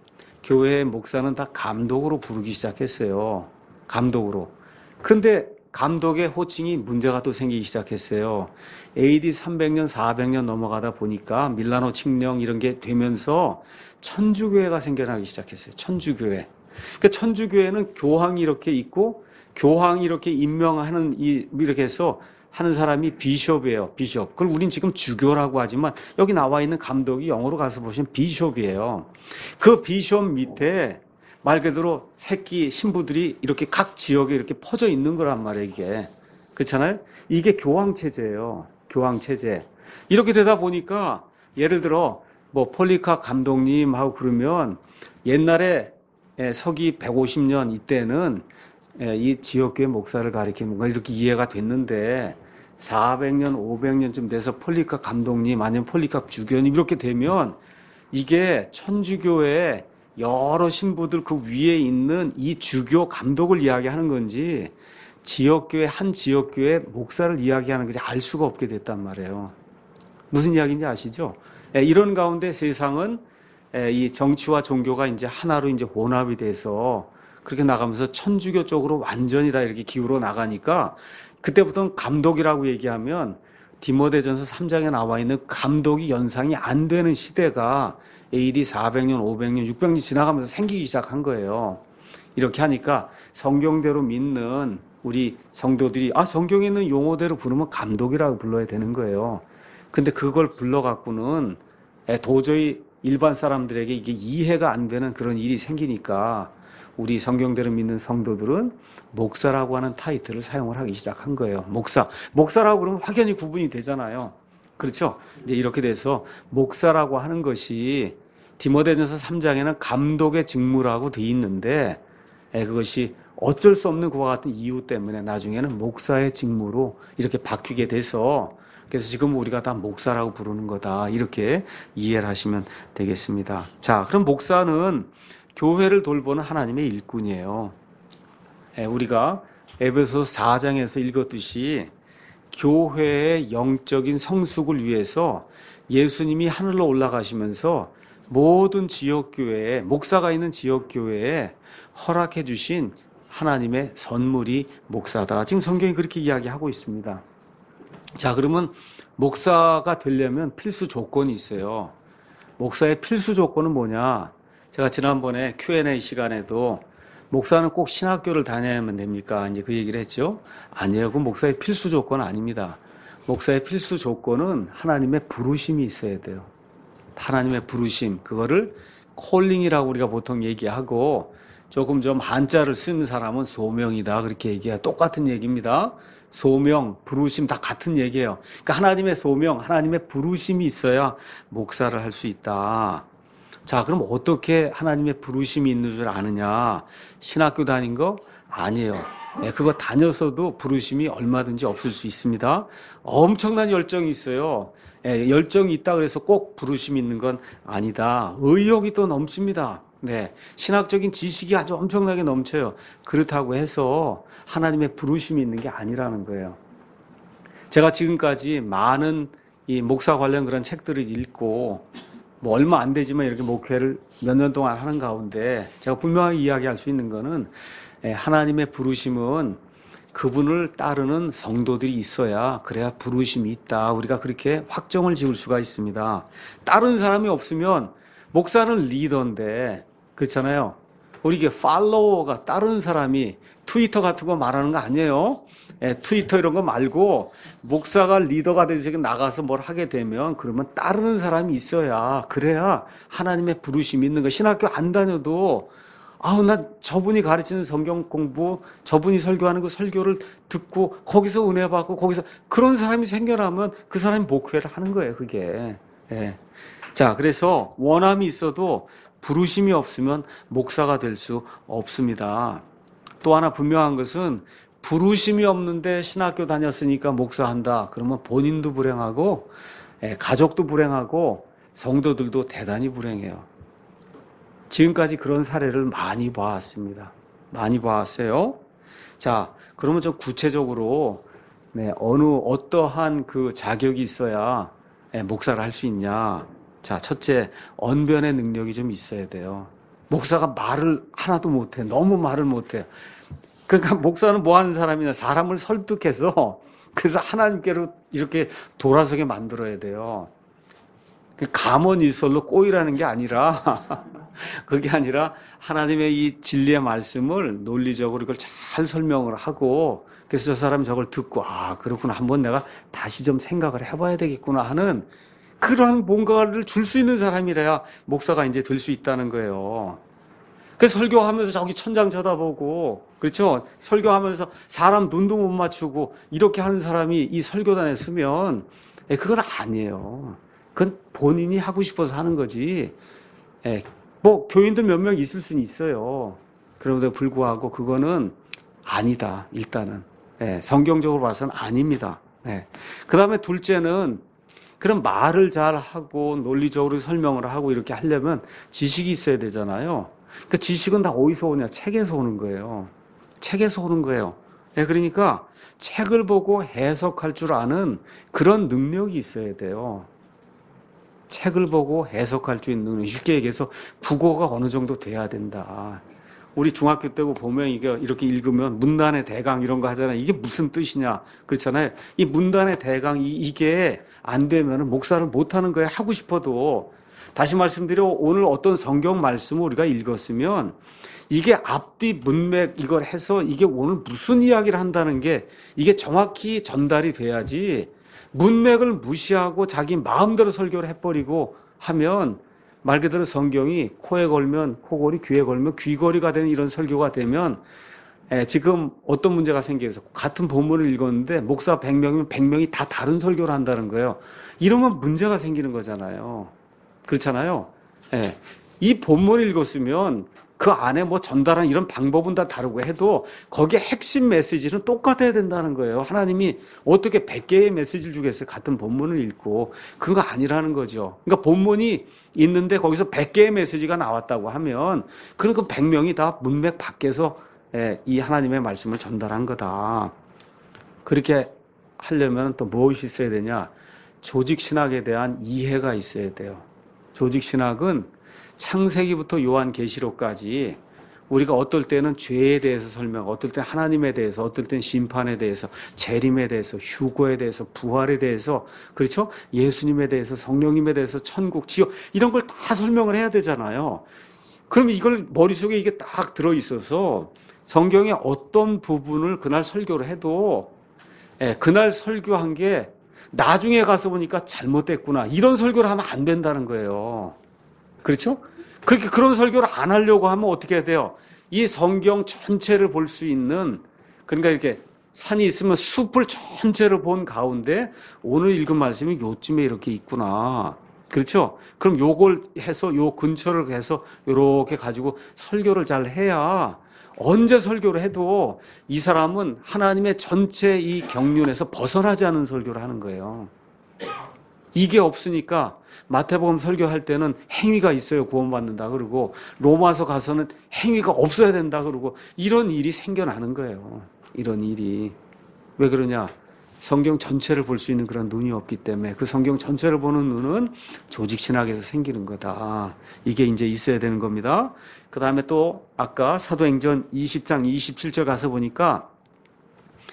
교회의 목사는 다 감독으로 부르기 시작했어요. 감독으로. 그런데 감독의 호칭이 문제가 또 생기기 시작했어요. 에이디 삼백 년, 사백 년 넘어가다 보니까 밀라노 칙령 이런 게 되면서 천주교회가 생겨나기 시작했어요. 천주교회. 그러니까 천주교회는 교황이 이렇게 있고 교황이 이렇게 임명하는 이 이렇게 해서 하는 사람이 비숍이에요. 비숍. 그걸 우린 지금 주교라고 하지만 여기 나와 있는 감독이 영어로 가서 보시면 비숍이에요. 그 비숍 밑에 말 그대로 새끼 신부들이 이렇게 각 지역에 이렇게 퍼져 있는 거란 말이에요, 이게. 그렇잖아요? 이게 교황체제예요. 교황체제. 이렇게 되다 보니까 예를 들어 뭐 폴리캅 감독님하고 그러면 옛날에 서기 백오십 년 이때는 이 지역교회 목사를 가리키는 뭔가 이렇게 이해가 됐는데 사백 년, 오백 년쯤 돼서 폴리캅 감독님 아니면 폴리캅 주교님 이렇게 되면 이게 천주교회 여러 신부들 그 위에 있는 이 주교 감독을 이야기하는 건지 지역교회 한 지역교회 목사를 이야기하는 건지 알 수가 없게 됐단 말이에요. 무슨 이야기인지 아시죠? 이런 가운데 세상은 이 정치와 종교가 이제 하나로 이제 혼합이 돼서 그렇게 나가면서 천주교 쪽으로 완전히 다 이렇게 기울어 나가니까 그때부터는 감독이라고 얘기하면 디모데전서 삼 장에 나와 있는 감독이 연상이 안 되는 시대가 에이디 사백 년, 오백 년, 육백 년 지나가면서 생기기 시작한 거예요. 이렇게 하니까 성경대로 믿는 우리 성도들이 아 성경에 있는 용어대로 부르면 감독이라고 불러야 되는 거예요. 근데 그걸 불러갖고는 도저히 일반 사람들에게 이게 이해가 안 되는 그런 일이 생기니까 우리 성경대로 믿는 성도들은 목사라고 하는 타이틀을 사용을 하기 시작한 거예요. 목사. 목사라고 그러면 확연히 구분이 되잖아요. 그렇죠? 이제 이렇게 돼서 목사라고 하는 것이 디모데전서 삼 장에는 감독의 직무라고 돼 있는데 그것이 어쩔 수 없는 그와 같은 이유 때문에 나중에는 목사의 직무로 이렇게 바뀌게 돼서 그래서 지금 우리가 다 목사라고 부르는 거다. 이렇게 이해를 하시면 되겠습니다. 자, 그럼 목사는 교회를 돌보는 하나님의 일꾼이에요. 우리가 에베소서 사 장에서 읽었듯이 교회의 영적인 성숙을 위해서 예수님이 하늘로 올라가시면서 모든 지역교회에 목사가 있는 지역교회에 허락해 주신 하나님의 선물이 목사다. 지금 성경이 그렇게 이야기하고 있습니다. 자, 그러면 목사가 되려면 필수 조건이 있어요. 목사의 필수 조건은 뭐냐? 제가 지난번에 큐 앤 에이 시간에도 목사는 꼭 신학교를 다녀야만 됩니까? 이제 그 얘기를 했죠. 아니에요. 그 목사의 필수 조건은 아닙니다. 목사의 필수 조건은 하나님의 부르심이 있어야 돼요. 하나님의 부르심. 그거를 콜링이라고 우리가 보통 얘기하고 조금 좀 한자를 쓰는 사람은 소명이다. 그렇게 얘기해요. 똑같은 얘기입니다. 소명, 부르심 다 같은 얘기예요. 그러니까 하나님의 소명, 하나님의 부르심이 있어야 목사를 할 수 있다. 자, 그럼 어떻게 하나님의 부르심이 있는 줄 아느냐? 신학교 다닌 거? 아니에요. 네, 그거 다녀서도 부르심이 얼마든지 없을 수 있습니다. 엄청난 열정이 있어요. 네, 열정이 있다 그래서 꼭 부르심이 있는 건 아니다. 의욕이 또 넘칩니다. 네, 신학적인 지식이 아주 엄청나게 넘쳐요. 그렇다고 해서 하나님의 부르심이 있는 게 아니라는 거예요. 제가 지금까지 많은 이 목사 관련 그런 책들을 읽고 뭐 얼마 안 되지만 이렇게 목회를 몇 년 동안 하는 가운데 제가 분명하게 이야기할 수 있는 거는 하나님의 부르심은 그분을 따르는 성도들이 있어야 그래야 부르심이 있다. 우리가 그렇게 확정을 지을 수가 있습니다. 따르는 사람이 없으면 목사는 리더인데 그렇잖아요. 우리 이게 팔로워가 따르는 사람이 트위터 같은 거 말하는 거 아니에요. 예, 트위터 이런 거 말고 목사가 리더가 돼서 나가서 뭘 하게 되면 그러면 따르는 사람이 있어야 그래야 하나님의 부르심이 있는 거. 신학교 안 다녀도 아우 나 저분이 가르치는 성경 공부 저분이 설교하는 그 설교를 듣고 거기서 은혜 받고 거기서 그런 사람이 생겨나면 그 사람이 목회를 하는 거예요. 그게. 예. 자, 그래서 원함이 있어도 부르심이 없으면 목사가 될 수 없습니다. 또 하나 분명한 것은 부르심이 없는데 신학교 다녔으니까 목사한다. 그러면 본인도 불행하고 가족도 불행하고 성도들도 대단히 불행해요. 지금까지 그런 사례를 많이 봐왔습니다. 많이 봐왔어요. 자, 그러면 좀 구체적으로 네, 어느 어떠한 그 자격이 있어야 목사를 할 수 있냐? 자, 첫째, 언변의 능력이 좀 있어야 돼요. 목사가 말을 하나도 못해. 너무 말을 못해. 그러니까 목사는 뭐 하는 사람이냐. 사람을 설득해서 그래서 하나님께로 이렇게 돌아서게 만들어야 돼요. 감언일설로 꼬이라는 게 아니라 그게 아니라 하나님의 이 진리의 말씀을 논리적으로 이걸 잘 설명을 하고 그래서 저 사람이 저걸 듣고 아 그렇구나 한번 내가 다시 좀 생각을 해봐야 되겠구나 하는 그런 뭔가를 줄 수 있는 사람이라야 목사가 이제 될 수 있다는 거예요. 그래서 설교하면서 저기 천장 쳐다보고 그렇죠? 설교하면서 사람 눈도 못 맞추고 이렇게 하는 사람이 이 설교단에 서면 그건 아니에요. 그건 본인이 하고 싶어서 하는 거지. 뭐 교인들 몇 명 있을 수는 있어요. 그럼에도 불구하고 그거는 아니다. 일단은 성경적으로 봐서는 아닙니다. 그 다음에 둘째는 그런 말을 잘 하고 논리적으로 설명을 하고 이렇게 하려면 지식이 있어야 되잖아요. 그 지식은 다 어디서 오냐? 책에서 오는 거예요. 책에서 오는 거예요. 그러니까 책을 보고 해석할 줄 아는 그런 능력이 있어야 돼요. 책을 보고 해석할 수 있는 능력. 쉽게 얘기해서 국어가 어느 정도 돼야 된다. 우리 중학교 때 보면 이게 이렇게 읽으면 문단의 대강 이런 거 하잖아요. 이게 무슨 뜻이냐. 그렇잖아요. 이 문단의 대강, 이게 안 되면 목사를 못 하는 거예요. 하고 싶어도. 다시 말씀드려 오늘 어떤 성경 말씀을 우리가 읽었으면 이게 앞뒤 문맥 이걸 해서 이게 오늘 무슨 이야기를 한다는 게 이게 정확히 전달이 돼야지 문맥을 무시하고 자기 마음대로 설교를 해버리고 하면 말 그대로 성경이 코에 걸면 코걸이, 귀에 걸면 귀걸이가 되는 이런 설교가 되면 에, 지금 어떤 문제가 생겨서 같은 본문을 읽었는데 목사 백 명이면 백 명이 다 다른 설교를 한다는 거예요. 이러면 문제가 생기는 거잖아요. 그렇잖아요. 예. 이 본문을 읽었으면 그 안에 뭐 전달한 이런 방법은 다 다르고 해도 거기에 핵심 메시지는 똑같아야 된다는 거예요. 하나님이 어떻게 백 개의 메시지를 주겠어요? 같은 본문을 읽고. 그거 아니라는 거죠. 그러니까 본문이 있는데 거기서 백 개의 메시지가 나왔다고 하면 그럼 그 백 명이 다 문맥 밖에서 이 하나님의 말씀을 전달한 거다. 그렇게 하려면 또 무엇이 있어야 되냐? 조직 신학에 대한 이해가 있어야 돼요. 조직 신학은 창세기부터 요한계시록까지 우리가 어떨 때는 죄에 대해서 설명, 어떨 때 하나님에 대해서, 어떨 때는 심판에 대해서, 재림에 대해서, 휴거에 대해서, 부활에 대해서, 그렇죠? 예수님에 대해서, 성령님에 대해서, 천국, 지옥 이런 걸 다 설명을 해야 되잖아요. 그럼 이걸 머릿속에 이게 딱 들어있어서 성경의 어떤 부분을 그날 설교를 해도 예, 그날 설교한 게 나중에 가서 보니까 잘못됐구나. 이런 설교를 하면 안 된다는 거예요. 그렇죠? 그렇게 그런 설교를 안 하려고 하면 어떻게 해야 돼요? 이 성경 전체를 볼 수 있는 그러니까 이렇게 산이 있으면 숲을 전체를 본 가운데 오늘 읽은 말씀이 요쯤에 이렇게 있구나. 그렇죠? 그럼 요걸 해서 요 근처를 해서 요렇게 가지고 설교를 잘 해야 언제 설교를 해도 이 사람은 하나님의 전체 이 경륜에서 벗어나지 않은 설교를 하는 거예요. 이게 없으니까 마태복음 설교할 때는 행위가 있어야 구원받는다 그러고 로마서 가서는 행위가 없어야 된다 그러고 이런 일이 생겨나는 거예요. 이런 일이. 왜 그러냐? 성경 전체를 볼 수 있는 그런 눈이 없기 때문에 그 성경 전체를 보는 눈은 조직 신학에서 생기는 거다. 이게 이제 있어야 되는 겁니다. 그 다음에 또 아까 사도행전 이십 장 이십칠 절 가서 보니까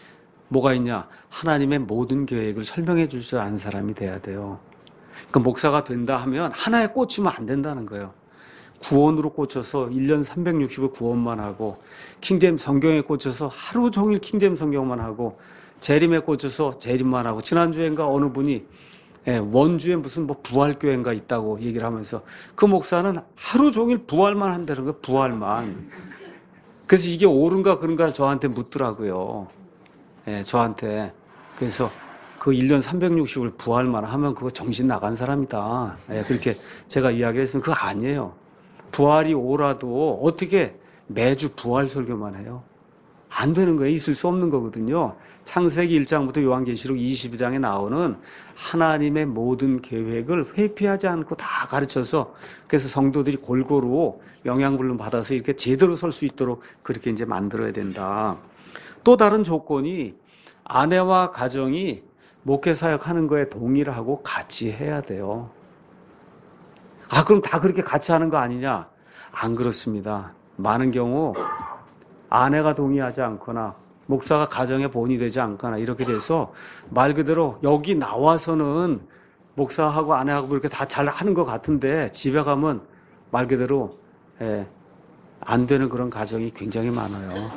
뭐가 있냐? 하나님의 모든 계획을 설명해 줄 줄 아는 사람이 돼야 돼요. 그 목사가 된다 하면 하나에 꽂히면 안 된다는 거예요. 구원으로 꽂혀서 일 년 삼백육십 일 구원만 하고, 킹제임 성경에 꽂혀서 하루 종일 킹제임 성경만 하고, 재림에 꽂혀서 재림만 하고, 지난주엔가 어느 분이 원주에 무슨 뭐 부활교회인가 있다고 얘기를 하면서 그 목사는 하루 종일 부활만 한다는 거예요. 부활만. 그래서 이게 옳은가 그런가 저한테 묻더라고요. 예, 저한테. 그래서 그 일 년 삼백육십 일 부활만 하면 그거 정신 나간 사람이다. 예, 그렇게 제가 이야기했으면 그거 아니에요. 부활이 오라도 어떻게 매주 부활 설교만 해요? 안 되는 거예요. 있을 수 없는 거거든요. 창세기 일 장부터 요한계시록 이십이 장에 나오는 하나님의 모든 계획을 회피하지 않고 다 가르쳐서, 그래서 성도들이 골고루 영양분을 받아서 이렇게 제대로 설 수 있도록 그렇게 이제 만들어야 된다. 또 다른 조건이 아내와 가정이 목회 사역하는 거에 동의를 하고 같이 해야 돼요. 아, 그럼 다 그렇게 같이 하는 거 아니냐? 안 그렇습니다. 많은 경우 아내가 동의하지 않거나 목사가 가정의 본이 되지 않거나 이렇게 돼서 말 그대로 여기 나와서는 목사하고 아내하고 이렇게 다 잘 하는 것 같은데 집에 가면 말 그대로 예, 안 되는 그런 가정이 굉장히 많아요.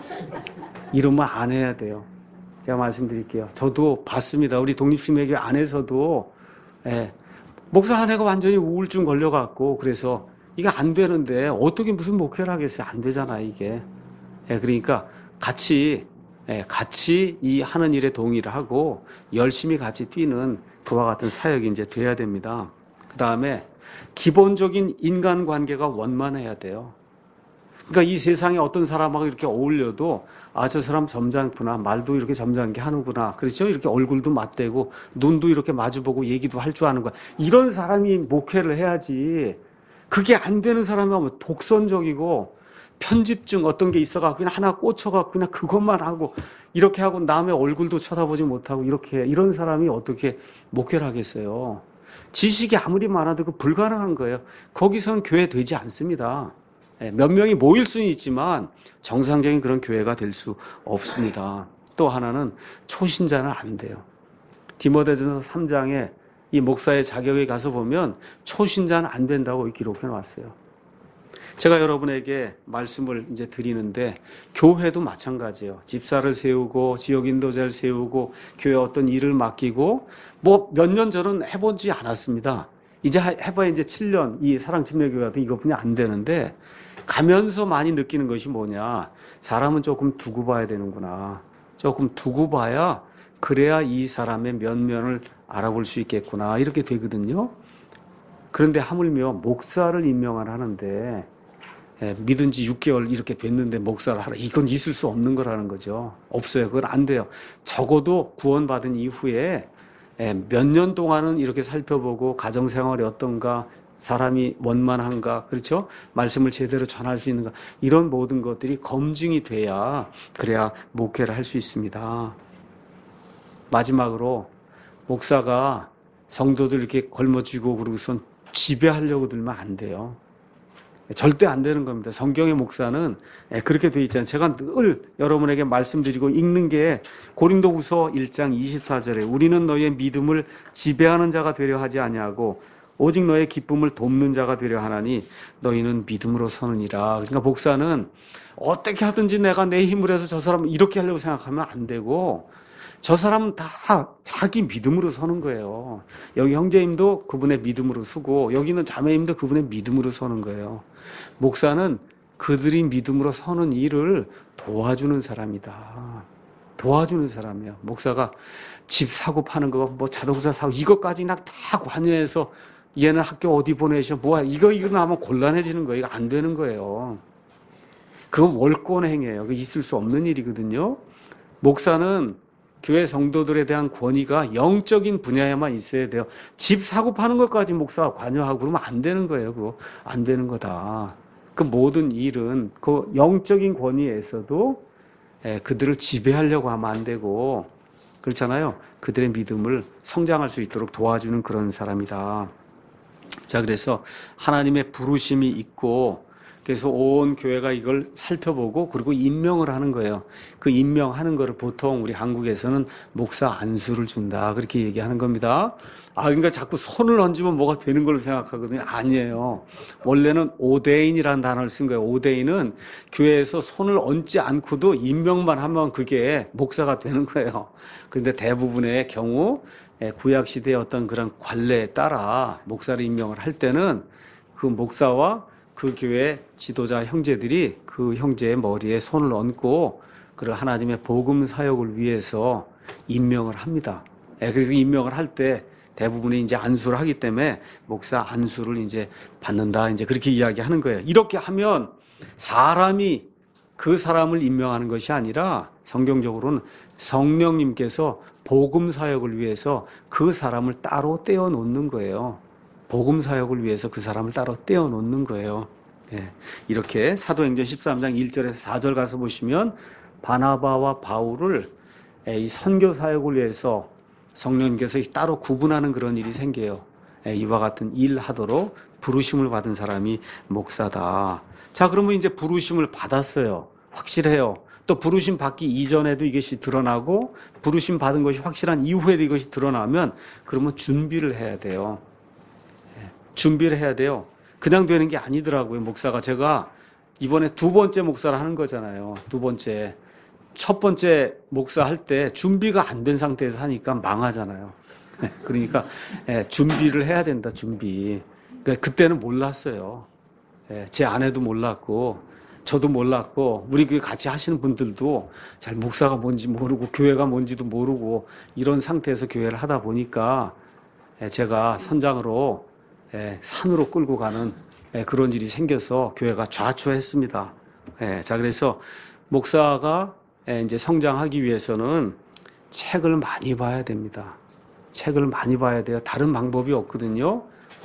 이러면 안 해야 돼요. 제가 말씀드릴게요. 저도 봤습니다. 우리 독립심의교 안에서도 예, 목사 아내가 완전히 우울증 걸려갖고 그래서 이게 안 되는데 어떻게 무슨 목회를 하겠어요? 안 되잖아요, 이게. 예, 그러니까 같이 예, 같이 이 하는 일에 동의를 하고 열심히 같이 뛰는 그와 같은 사역이 이제 돼야 됩니다. 그 다음에 기본적인 인간관계가 원만해야 돼요. 그러니까 이 세상에 어떤 사람하고 이렇게 어울려도 아, 저 사람 점잖구나, 말도 이렇게 점잖게 하는구나, 그렇죠? 이렇게 얼굴도 맞대고 눈도 이렇게 마주보고 얘기도 할 줄 아는 거야. 이런 사람이 목회를 해야지. 그게 안 되는 사람이 하면 독선적이고 편집증 어떤 게 있어갖고 그냥 하나 꽂혀갖고 그냥 그것만 하고 이렇게 하고 남의 얼굴도 쳐다보지 못하고 이렇게, 이런 사람이 어떻게 목회를 하겠어요? 지식이 아무리 많아도 그 불가능한 거예요. 거기선 교회 되지 않습니다. 몇 명이 모일 수는 있지만 정상적인 그런 교회가 될 수 없습니다. 또 하나는 초신자는 안 돼요. 디모데전서 삼 장에 이 목사의 자격에 가서 보면 초신자는 안 된다고 기록해 놨어요. 제가 여러분에게 말씀을 이제 드리는데 교회도 마찬가지예요. 집사를 세우고 지역 인도자를 세우고 교회 어떤 일을 맡기고 뭐 몇 년 전은 해보지 않았습니다. 이제 해봐야 이제 칠 년 이 사랑침례교회 같은 이것뿐이 안 되는데 가면서 많이 느끼는 것이 뭐냐. 사람은 조금 두고 봐야 되는구나. 조금 두고 봐야 그래야 이 사람의 면면을 알아볼 수 있겠구나. 이렇게 되거든요. 그런데 하물며 목사를 임명을 하는데 예, 믿은 지 육 개월 이렇게 됐는데 목사를 하라. 이건 있을 수 없는 거라는 거죠. 없어요. 그건 안 돼요. 적어도 구원받은 이후에 예, 몇 년 동안은 이렇게 살펴보고 가정생활이 어떤가, 사람이 원만한가, 그렇죠? 말씀을 제대로 전할 수 있는가, 이런 모든 것들이 검증이 돼야 그래야 목회를 할 수 있습니다. 마지막으로 목사가 성도들 이렇게 걸머쥐고 그러고선 지배하려고 들면 안 돼요. 절대 안 되는 겁니다. 성경의 목사는 그렇게 돼 있잖아요. 제가 늘 여러분에게 말씀드리고 읽는 게 고린도후서 일 장 이십사 절에 우리는 너희의 믿음을 지배하는 자가 되려 하지 아니하고 오직 너의 기쁨을 돕는 자가 되려 하나니 너희는 믿음으로 서느니라. 그러니까 목사는 어떻게 하든지 내가 내 힘을 해서 저 사람을 이렇게 하려고 생각하면 안 되고 저 사람은 다 자기 믿음으로 서는 거예요. 여기 형제님도 그분의 믿음으로 서고 여기는 자매님도 그분의 믿음으로 서는 거예요. 목사는 그들이 믿음으로 서는 일을 도와주는 사람이다. 도와주는 사람이에요. 목사가 집 사고 파는 거, 뭐 자동차 사고 이것까지 다 관여해서 얘는 학교 어디 보내셔, 뭐야, 이거 이거 나면 곤란해지는 거예요. 이거 안 되는 거예요. 그건 월권행위예요. 그 있을 수 없는 일이거든요. 목사는 교회 성도들에 대한 권위가 영적인 분야에만 있어야 돼요. 집 사고 파는 것까지 목사가 관여하고 그러면 안 되는 거예요. 그거 안 되는 거다. 그 모든 일은 그 영적인 권위에서도 그들을 지배하려고 하면 안 되고, 그렇잖아요. 그들의 믿음을 성장할 수 있도록 도와주는 그런 사람이다. 자, 그래서 하나님의 부르심이 있고 그래서 온 교회가 이걸 살펴보고 그리고 임명을 하는 거예요. 그 임명하는 거를 보통 우리 한국에서는 목사 안수를 준다 그렇게 얘기하는 겁니다. 아, 그러니까 자꾸 손을 얹으면 뭐가 되는 걸로 생각하거든요. 아니에요. 원래는 오데인이라는 단어를 쓴 거예요. 오데인은 교회에서 손을 얹지 않고도 임명만 하면 그게 목사가 되는 거예요. 그런데 대부분의 경우 구약 시대의 어떤 그런 관례에 따라 목사를 임명을 할 때는 그 목사와 그 교회 지도자 형제들이 그 형제의 머리에 손을 얹고 그 하나님의 복음 사역을 위해서 임명을 합니다. 그래서 임명을 할 때 대부분이 이제 안수를 하기 때문에 목사 안수를 이제 받는다. 이제 그렇게 이야기하는 거예요. 이렇게 하면 사람이 그 사람을 임명하는 것이 아니라 성경적으로는 성령님께서 복음 사역을 위해서 그 사람을 따로 떼어 놓는 거예요. 복음 사역을 위해서 그 사람을 따로 떼어 놓는 거예요. 예. 이렇게 사도행전 십삼 장 일 절에서 사 절 가서 보시면 바나바와 바울을 이 선교 사역을 위해서 성령님께서 따로 구분하는 그런 일이 생겨요. 예. 이와 같은 일 하도록 부르심을 받은 사람이 목사다. 자, 그러면 이제 부르심을 받았어요. 확실해요. 또 부르심 받기 이전에도 이것이 드러나고 부르심 받은 것이 확실한 이후에도 이것이 드러나면 그러면 준비를 해야 돼요. 준비를 해야 돼요. 그냥 되는 게 아니더라고요. 목사가 제가 이번에 두 번째 목사를 하는 거잖아요. 두 번째. 첫 번째 목사 할 때 준비가 안 된 상태에서 하니까 망하잖아요. 그러니까 준비를 해야 된다. 준비. 그러니까 그때는 몰랐어요. 제 아내도 몰랐고 저도 몰랐고 우리 교회 같이 하시는 분들도 잘 목사가 뭔지 모르고 교회가 뭔지도 모르고 이런 상태에서 교회를 하다 보니까 제가 선장으로 산으로 끌고 가는 그런 일이 생겨서 교회가 좌초했습니다. 자, 그래서 목사가 이제 성장하기 위해서는 책을 많이 봐야 됩니다. 책을 많이 봐야 돼요. 다른 방법이 없거든요.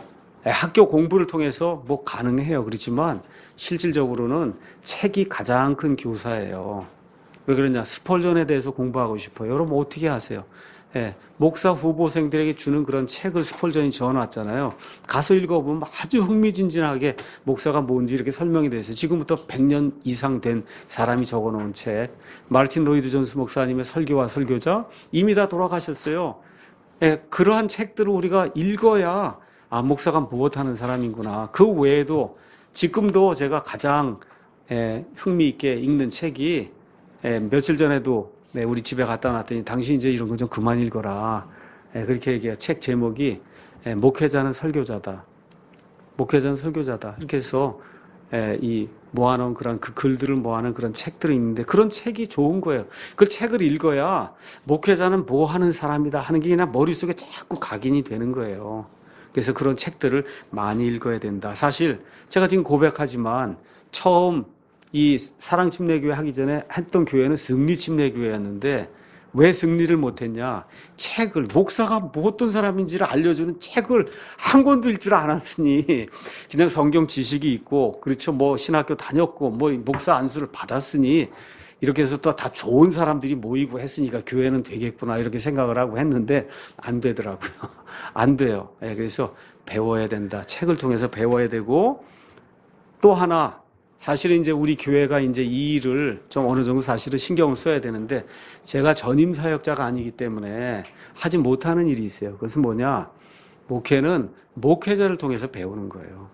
학교 공부를 통해서 뭐 가능해요. 그렇지만 실질적으로는 책이 가장 큰 교사예요. 왜 그러냐? 스펄전에 대해서 공부하고 싶어요. 여러분 어떻게 하세요? 예, 목사 후보생들에게 주는 그런 책을 스펄전이 적어놨잖아요. 가서 읽어보면 아주 흥미진진하게 목사가 뭔지 이렇게 설명이 돼 있어요. 지금부터 백 년 이상 된 사람이 적어놓은 책. 마르틴 로이드 존스 목사님의 설교와 설교자 이미 다 돌아가셨어요. 예, 그러한 책들을 우리가 읽어야 아, 목사가 무엇하는 사람이구나. 그 외에도 지금도 제가 가장 예, 흥미있게 읽는 책이 예, 며칠 전에도 네, 우리 집에 갖다 놨더니 당신 이제 이런 거 좀 그만 읽어라. 예, 그렇게 얘기해요. 책 제목이 예, 목회자는 설교자다. 목회자는 설교자다. 이렇게 해서 예, 이 모아놓은 그런 그 글들을 모아놓은 그런 책들이 있는데 그런 책이 좋은 거예요. 그 책을 읽어야 목회자는 뭐 하는 사람이다 하는 게 그냥 머릿속에 자꾸 각인이 되는 거예요. 그래서 그런 책들을 많이 읽어야 된다. 사실 제가 지금 고백하지만 처음 이 사랑침례교회 하기 전에 했던 교회는 승리침례교회였는데 왜 승리를 못했냐? 책을 목사가 뭐 어떤 사람인지를 알려주는 책을 한 권도 읽 줄 알았으니 그냥 성경 지식이 있고 그렇죠. 뭐 신학교 다녔고 뭐 목사 안수를 받았으니 이렇게 해서 또 다 좋은 사람들이 모이고 했으니까 교회는 되겠구나 이렇게 생각을 하고 했는데 안 되더라고요. 안 돼요. 그래서 배워야 된다. 책을 통해서 배워야 되고 또 하나 사실은 이제 우리 교회가 이제 이 일을 좀 어느 정도 사실은 신경을 써야 되는데 제가 전임 사역자가 아니기 때문에 하지 못하는 일이 있어요. 그것은 뭐냐? 목회는 목회자를 통해서 배우는 거예요.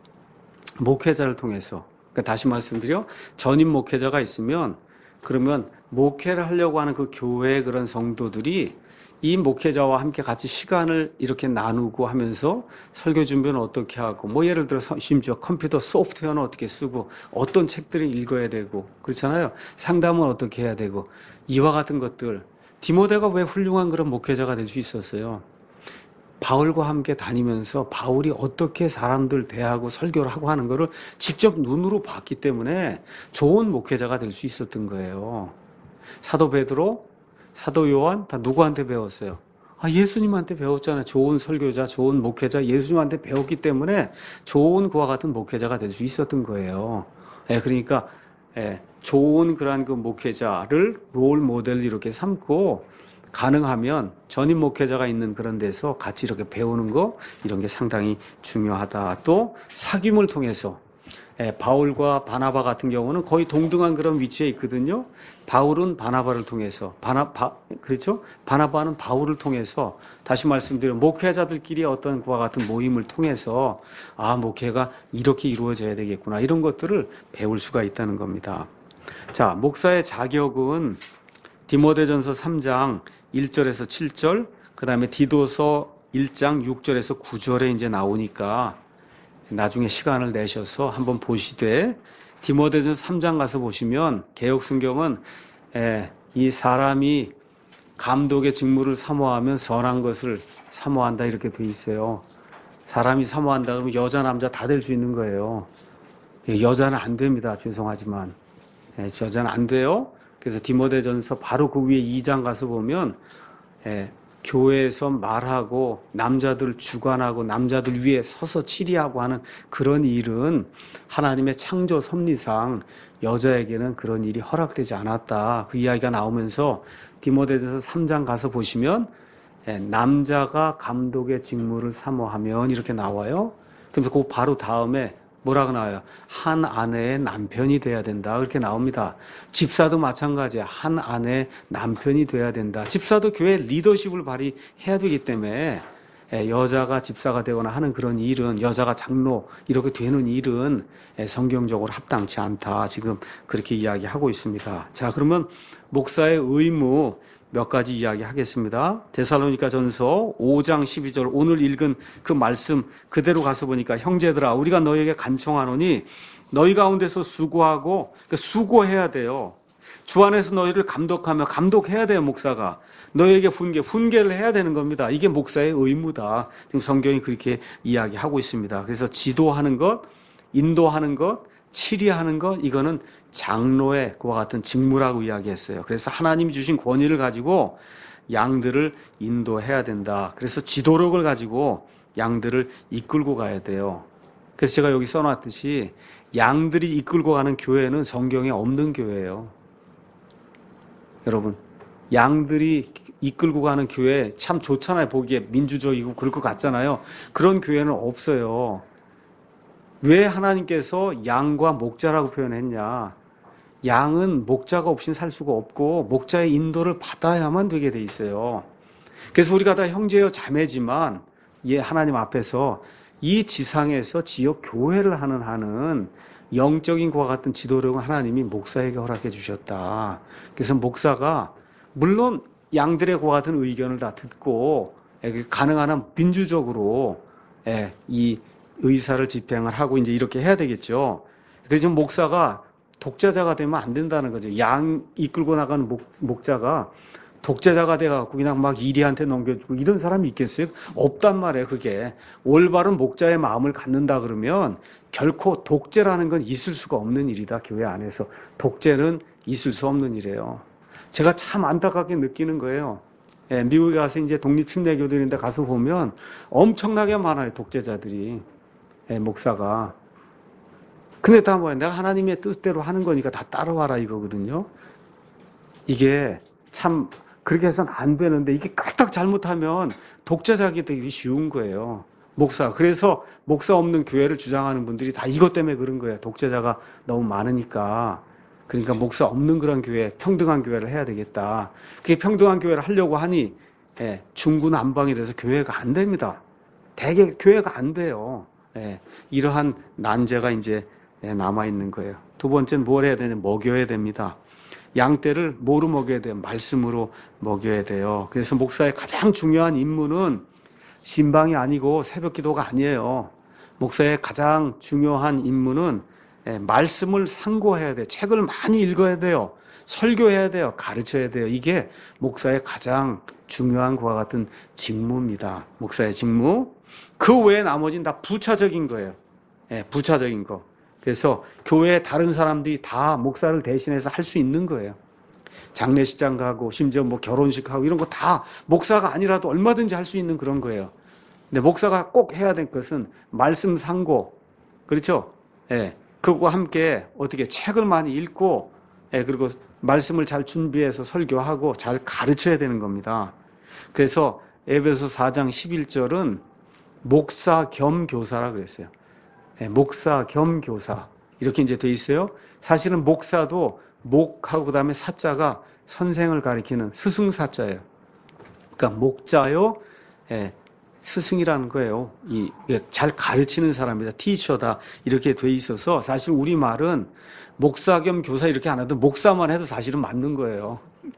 목회자를 통해서. 그러니까 다시 말씀드려 전임 목회자가 있으면 그러면 목회를 하려고 하는 그 교회의 그런 성도들이 이 목회자와 함께 같이 시간을 이렇게 나누고 하면서 설교 준비는 어떻게 하고 뭐 예를 들어서 심지어 컴퓨터 소프트웨어는 어떻게 쓰고 어떤 책들을 읽어야 되고 그렇잖아요. 상담은 어떻게 해야 되고 이와 같은 것들. 디모데가 왜 훌륭한 그런 목회자가 될 수 있었어요? 바울과 함께 다니면서 바울이 어떻게 사람들 대하고 설교를 하고 하는 거를 직접 눈으로 봤기 때문에 좋은 목회자가 될 수 있었던 거예요. 사도 베드로, 사도 요한 다 누구한테 배웠어요? 아, 예수님한테 배웠잖아요. 좋은 설교자, 좋은 목회자 예수님한테 배웠기 때문에 좋은 그와 같은 목회자가 될 수 있었던 거예요. 예, 그러니까 예, 좋은 그러한 그 목회자를 롤 모델 이렇게 삼고 가능하면 전임 목회자가 있는 그런 데서 같이 이렇게 배우는 거 이런 게 상당히 중요하다. 또 사귐을 통해서 예, 바울과 바나바 같은 경우는 거의 동등한 그런 위치에 있거든요. 바울은 바나바를 통해서, 바나, 바, 그렇죠? 바나바는 바울을 통해서, 다시 말씀드리면 목회자들끼리 어떤 그와 같은 모임을 통해서 아, 목회가 이렇게 이루어져야 되겠구나, 이런 것들을 배울 수가 있다는 겁니다. 자, 목사의 자격은 디모데전서 삼 장 일 절에서 칠 절, 그 다음에 디도서 일 장 육 절에서 구 절에 이제 나오니까 나중에 시간을 내셔서 한번 보시되, 디모데전서 삼 장 가서 보시면 개역성경은 이 사람이 감독의 직무를 사모하면 선한 것을 사모한다, 이렇게 돼 있어요. 사람이 사모한다 그러면 여자 남자 다 될 수 있는 거예요. 여자는 안 됩니다. 죄송하지만 여자는 안 돼요. 그래서 디모데전서 바로 그 위에 이 장 가서 보면 교회에서 말하고 남자들 주관하고 남자들 위에 서서 치리하고 하는 그런 일은 하나님의 창조 섭리상 여자에게는 그런 일이 허락되지 않았다, 그 이야기가 나오면서 디모데전서 삼 장 가서 보시면 남자가 감독의 직무를 사모하면 이렇게 나와요. 그래서 그 바로 다음에 뭐라고 나와요? 한 아내의 남편이 돼야 된다, 그렇게 나옵니다. 집사도 마찬가지야. 한 아내의 남편이 돼야 된다. 집사도 교회 리더십을 발휘해야 되기 때문에 여자가 집사가 되거나 하는 그런 일은, 여자가 장로 이렇게 되는 일은 성경적으로 합당치 않다, 지금 그렇게 이야기하고 있습니다. 자, 그러면 목사의 의무 몇 가지 이야기하겠습니다. 데살로니가 전서 오 장 십이 절, 오늘 읽은 그 말씀 그대로 가서 보니까, 형제들아 우리가 너희에게 간청하노니 너희 가운데서 수고하고, 그러니까 수고해야 돼요. 주 안에서 너희를 감독하며, 감독해야 돼요. 목사가 너희에게 훈계, 훈계를 해야 되는 겁니다. 이게 목사의 의무다. 지금 성경이 그렇게 이야기하고 있습니다. 그래서 지도하는 것, 인도하는 것, 치리하는 것, 이거는 장로의 그와 같은 직무라고 이야기했어요. 그래서 하나님이 주신 권위를 가지고 양들을 인도해야 된다. 그래서 지도력을 가지고 양들을 이끌고 가야 돼요. 그래서 제가 여기 써놨듯이 양들이 이끌고 가는 교회는 성경에 없는 교회예요. 여러분, 양들이 이끌고 가는 교회 참 좋잖아요. 보기에 민주적이고 그럴 것 같잖아요. 그런 교회는 없어요. 왜 하나님께서 양과 목자라고 표현했냐? 양은 목자가 없이는 살 수가 없고 목자의 인도를 받아야만 되게 돼 있어요. 그래서 우리가 다 형제여 자매지만 예, 하나님 앞에서 이 지상에서 지역 교회를 하는 한은 영적인 그와 같은 지도력은 하나님이 목사에게 허락해 주셨다. 그래서 목사가 물론 양들의 그와 같은 의견을 다 듣고 가능한 한 민주적으로 이 의사를 집행을 하고 이제 이렇게 해야 되겠죠. 그래서 목사가 독재자가 되면 안 된다는 거죠. 양 이끌고 나가는 목, 목자가 독재자가 돼갖고 그냥 막 이리한테 넘겨주고 이런 사람이 있겠어요? 없단 말이에요. 그게 올바른 목자의 마음을 갖는다 그러면 결코 독재라는 건 있을 수가 없는 일이다. 교회 안에서 독재는 있을 수 없는 일이에요. 제가 참 안타깝게 느끼는 거예요. 예, 미국에 가서 이제 독립침례교들인데 가서 보면 엄청나게 많아요. 독재자들이. 예, 목사가. 근데 다 뭐야? 내가 하나님의 뜻대로 하는 거니까 다 따라와라 이거거든요. 이게 참 그렇게 해서는 안 되는데 이게 까딱 잘못하면 독재자가 되기 쉬운 거예요. 목사. 그래서 목사 없는 교회를 주장하는 분들이 다 이것 때문에 그런 거예요. 독재자가 너무 많으니까. 그러니까 목사 없는 그런 교회, 평등한 교회를 해야 되겠다. 그게 평등한 교회를 하려고 하니 예, 중구난방이 돼서 교회가 안 됩니다. 대개 교회가 안 돼요. 예, 이러한 난제가 이제 남아있는 거예요. 두 번째는 뭘 해야 되냐? 먹여야 됩니다. 양떼를 뭐로 먹여야 돼요? 말씀으로 먹여야 돼요. 그래서 목사의 가장 중요한 임무는 신방이 아니고 새벽 기도가 아니에요. 목사의 가장 중요한 임무는 말씀을 상고해야 돼요. 책을 많이 읽어야 돼요. 설교해야 돼요. 가르쳐야 돼요. 이게 목사의 가장 중요한 것과 같은 직무입니다. 목사의 직무. 그 외에 나머지는 다 부차적인 거예요. 예, 부차적인 거. 그래서 교회에 다른 사람들이 다 목사를 대신해서 할 수 있는 거예요. 장례식장 가고 심지어 뭐 결혼식하고 이런 거 다 목사가 아니라도 얼마든지 할 수 있는 그런 거예요. 근데 목사가 꼭 해야 될 것은 말씀 상고, 그렇죠? 예, 그거와 함께 어떻게 책을 많이 읽고, 예, 그리고 말씀을 잘 준비해서 설교하고 잘 가르쳐야 되는 겁니다. 그래서 에베소 사 장 십일 절은 목사 겸 교사라 그랬어요. 예, 목사 겸 교사. 이렇게 이제 돼 있어요. 사실은 목사도 목하고 그다음에 사자가 선생을 가리키는 스승사자예요. 그러니까 목자요, 예, 스승이라는 거예요. 이 잘 가르치는 사람이다, 티처다 이렇게 돼 있어서 사실 우리 말은 목사 겸 교사 이렇게 안 해도 목사만 해도 사실은 맞는 거예요.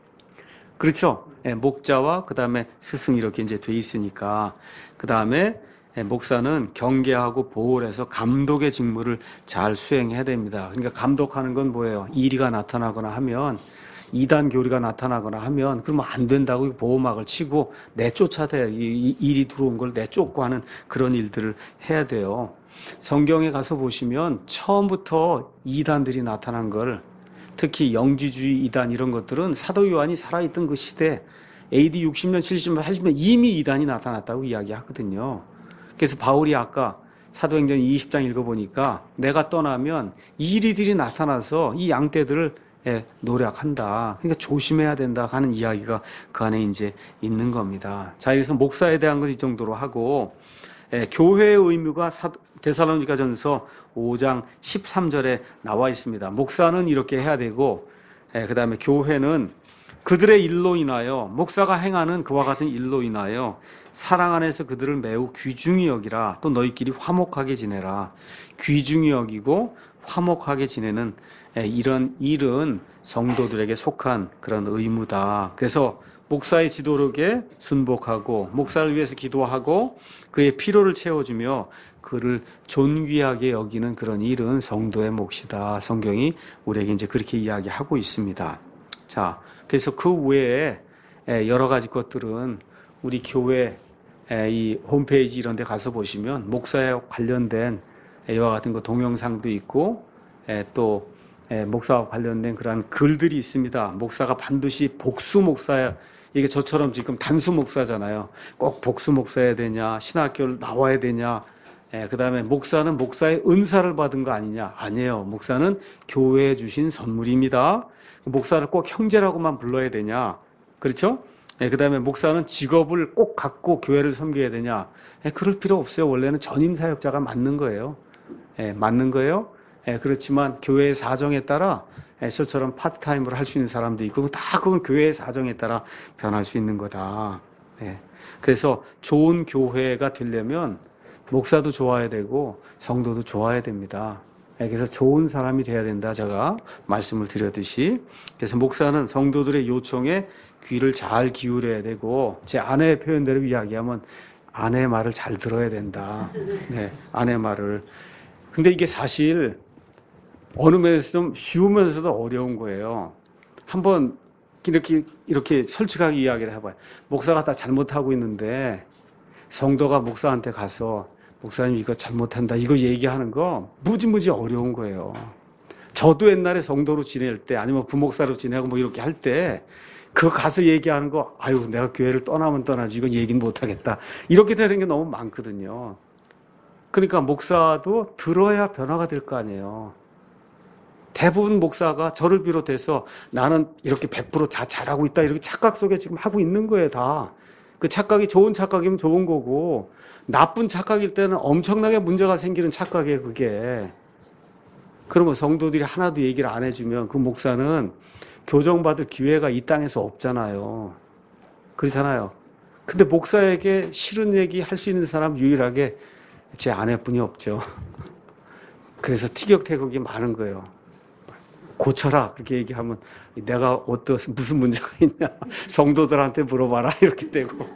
그렇죠? 예, 목자와 그 다음에 스승 이렇게 이제 돼 있으니까 그 다음에 예, 목사는 경계하고 보호를 해서 감독의 직무를 잘 수행해야 됩니다. 그러니까 감독하는 건 뭐예요? 이리가 나타나거나 하면 이단 교리가 나타나거나 하면 그러면 안 된다고 보호막을 치고 내쫓아대요. 이 일이 들어온 걸 내쫓고 하는 그런 일들을 해야 돼요. 성경에 가서 보시면 처음부터 이단들이 나타난 걸, 특히 영지주의 이단 이런 것들은 사도 요한이 살아있던 그 시대 에이디 육십 년, 칠십 년, 팔십 년 이미 이단이 나타났다고 이야기하거든요. 그래서 바울이 아까 사도행전 이십 장 읽어보니까 내가 떠나면 이리들이 나타나서 이 양떼들을 예, 노력한다. 그러니까 조심해야 된다 하는 이야기가 그 안에 이제 있는 겁니다. 자, 그래서 목사에 대한 것 이 정도로 하고, 예, 교회의 의무가 데살로니가전서 오 장 십삼 절에 나와 있습니다. 목사는 이렇게 해야 되고, 예, 그 다음에 교회는 그들의 일로 인하여, 목사가 행하는 그와 같은 일로 인하여 사랑 안에서 그들을 매우 귀중히 여기라. 또 너희끼리 화목하게 지내라. 귀중히 여기고 화목하게 지내는 이런 일은 성도들에게 속한 그런 의무다. 그래서 목사의 지도력에 순복하고 목사를 위해서 기도하고 그의 필요를 채워주며 그를 존귀하게 여기는 그런 일은 성도의 몫이다. 성경이 우리에게 이제 그렇게 이야기하고 있습니다. 자, 그래서 그 외에 여러 가지 것들은 우리 교회 이 홈페이지 이런 데 가서 보시면 목사에 관련된 이와 같은 거 동영상도 있고 또 목사와 관련된 그러한 글들이 있습니다. 목사가 반드시 복수 목사야. 이게 저처럼 지금 단수 목사잖아요. 꼭 복수 목사여야 되냐, 신학교를 나와야 되냐, 그 다음에 목사는 목사의 은사를 받은 거 아니냐. 아니에요. 목사는 교회에 주신 선물입니다. 목사를 꼭 형제라고만 불러야 되냐. 그렇죠? 그 다음에 목사는 직업을 꼭 갖고 교회를 섬겨야 되냐. 그럴 필요 없어요. 원래는 전임 사역자가 맞는 거예요. 맞는 거예요. 그렇지만 교회의 사정에 따라 저처럼 파트타임으로 할 수 있는 사람도 있고 다 그건 교회의 사정에 따라 변할 수 있는 거다. 그래서 좋은 교회가 되려면 목사도 좋아야 되고 성도도 좋아야 됩니다. 그래서 좋은 사람이 돼야 된다. 제가 말씀을 드렸듯이. 그래서 목사는 성도들의 요청에 귀를 잘 기울여야 되고 제 아내의 표현대로 이야기하면 아내의 말을 잘 들어야 된다. 네, 아내의 말을. 근데 이게 사실 어느 면에서 좀 쉬우면서도 어려운 거예요. 한번 이렇게 이렇게 솔직하게 이야기를 해봐요. 목사가 다 잘못하고 있는데 성도가 목사한테 가서 목사님 이거 잘못한다 이거 얘기하는 거 무지무지 어려운 거예요. 저도 옛날에 성도로 지낼 때 아니면 부목사로 지내고 뭐 이렇게 할 때 그 가서 얘기하는 거 아유 내가 교회를 떠나면 떠나지 이거 얘기는 못하겠다 이렇게 되는 게 너무 많거든요. 그러니까 목사도 들어야 변화가 될 거 아니에요. 대부분 목사가 저를 비롯해서 나는 이렇게 백 퍼센트 다 잘하고 있다 이렇게 착각 속에 지금 하고 있는 거예요. 다. 그 착각이 좋은 착각이면 좋은 거고 나쁜 착각일 때는 엄청나게 문제가 생기는 착각이에요. 그게. 그러면 성도들이 하나도 얘기를 안 해주면 그 목사는 교정받을 기회가 이 땅에서 없잖아요. 그렇잖아요. 근데 목사에게 싫은 얘기 할 수 있는 사람 유일하게 제 아내뿐이 없죠. 그래서 티격태격이 많은 거예요. 고쳐라 그렇게 얘기하면 내가 어떤 무슨 문제가 있냐 성도들한테 물어봐라 이렇게 되고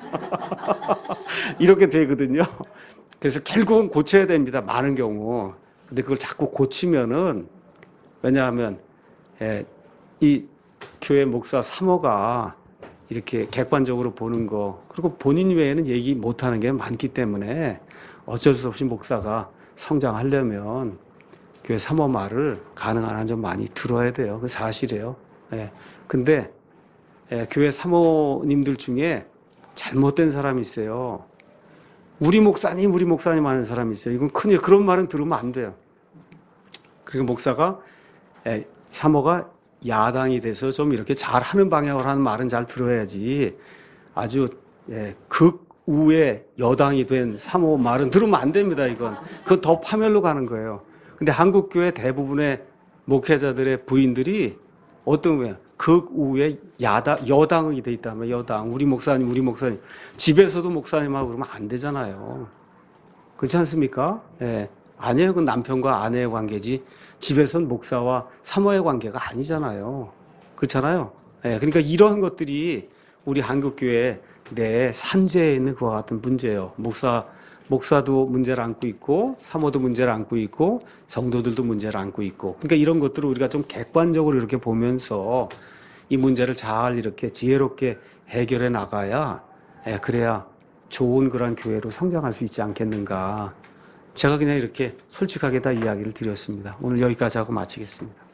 이렇게 되거든요. 그래서 결국은 고쳐야 됩니다. 많은 경우. 근데 그걸 자꾸 고치면은 왜냐하면 예, 이 교회 목사 사모가 이렇게 객관적으로 보는 거 그리고 본인 외에는 얘기 못하는 게 많기 때문에 어쩔 수 없이 목사가 성장하려면 교회 사모 말을 가능한 한 좀 많이 들어야 돼요. 그 사실이에요. 예. 근데 예, 교회 사모님들 중에 잘못된 사람이 있어요. 우리 목사님, 우리 목사님 하는 사람이 있어요. 이건 큰일. 그런 말은 들으면 안 돼요. 그리고 목사가 예, 사모가 야당이 돼서 좀 이렇게 잘하는 방향으로 하는 말은 잘 들어야지. 아주 예, 극우의 여당이 된 사모 말은 들으면 안 됩니다. 이건 그건 더 파멸로 가는 거예요. 근데 한국 교회 대부분의 목회자들의 부인들이 어떤 거야? 극우의 야당, 여당이 돼 있다면 여당. 우리 목사님, 우리 목사님. 집에서도 목사님하고 그러면 안 되잖아요. 그렇지 않습니까? 예. 아니에요. 그 남편과 아내의 관계지. 집에선 목사와 사모의 관계가 아니잖아요. 그렇잖아요. 예. 그러니까 이런 것들이 우리 한국교회 내 산재에 있는 그와 같은 문제예요. 목사, 목사도 문제를 안고 있고, 사모도 문제를 안고 있고, 성도들도 문제를 안고 있고. 그러니까 이런 것들을 우리가 좀 객관적으로 이렇게 보면서 이 문제를 잘 이렇게 지혜롭게 해결해 나가야, 예, 그래야 좋은 그런 교회로 성장할 수 있지 않겠는가. 제가 그냥 이렇게 솔직하게 다 이야기를 드렸습니다. 오늘 여기까지 하고 마치겠습니다.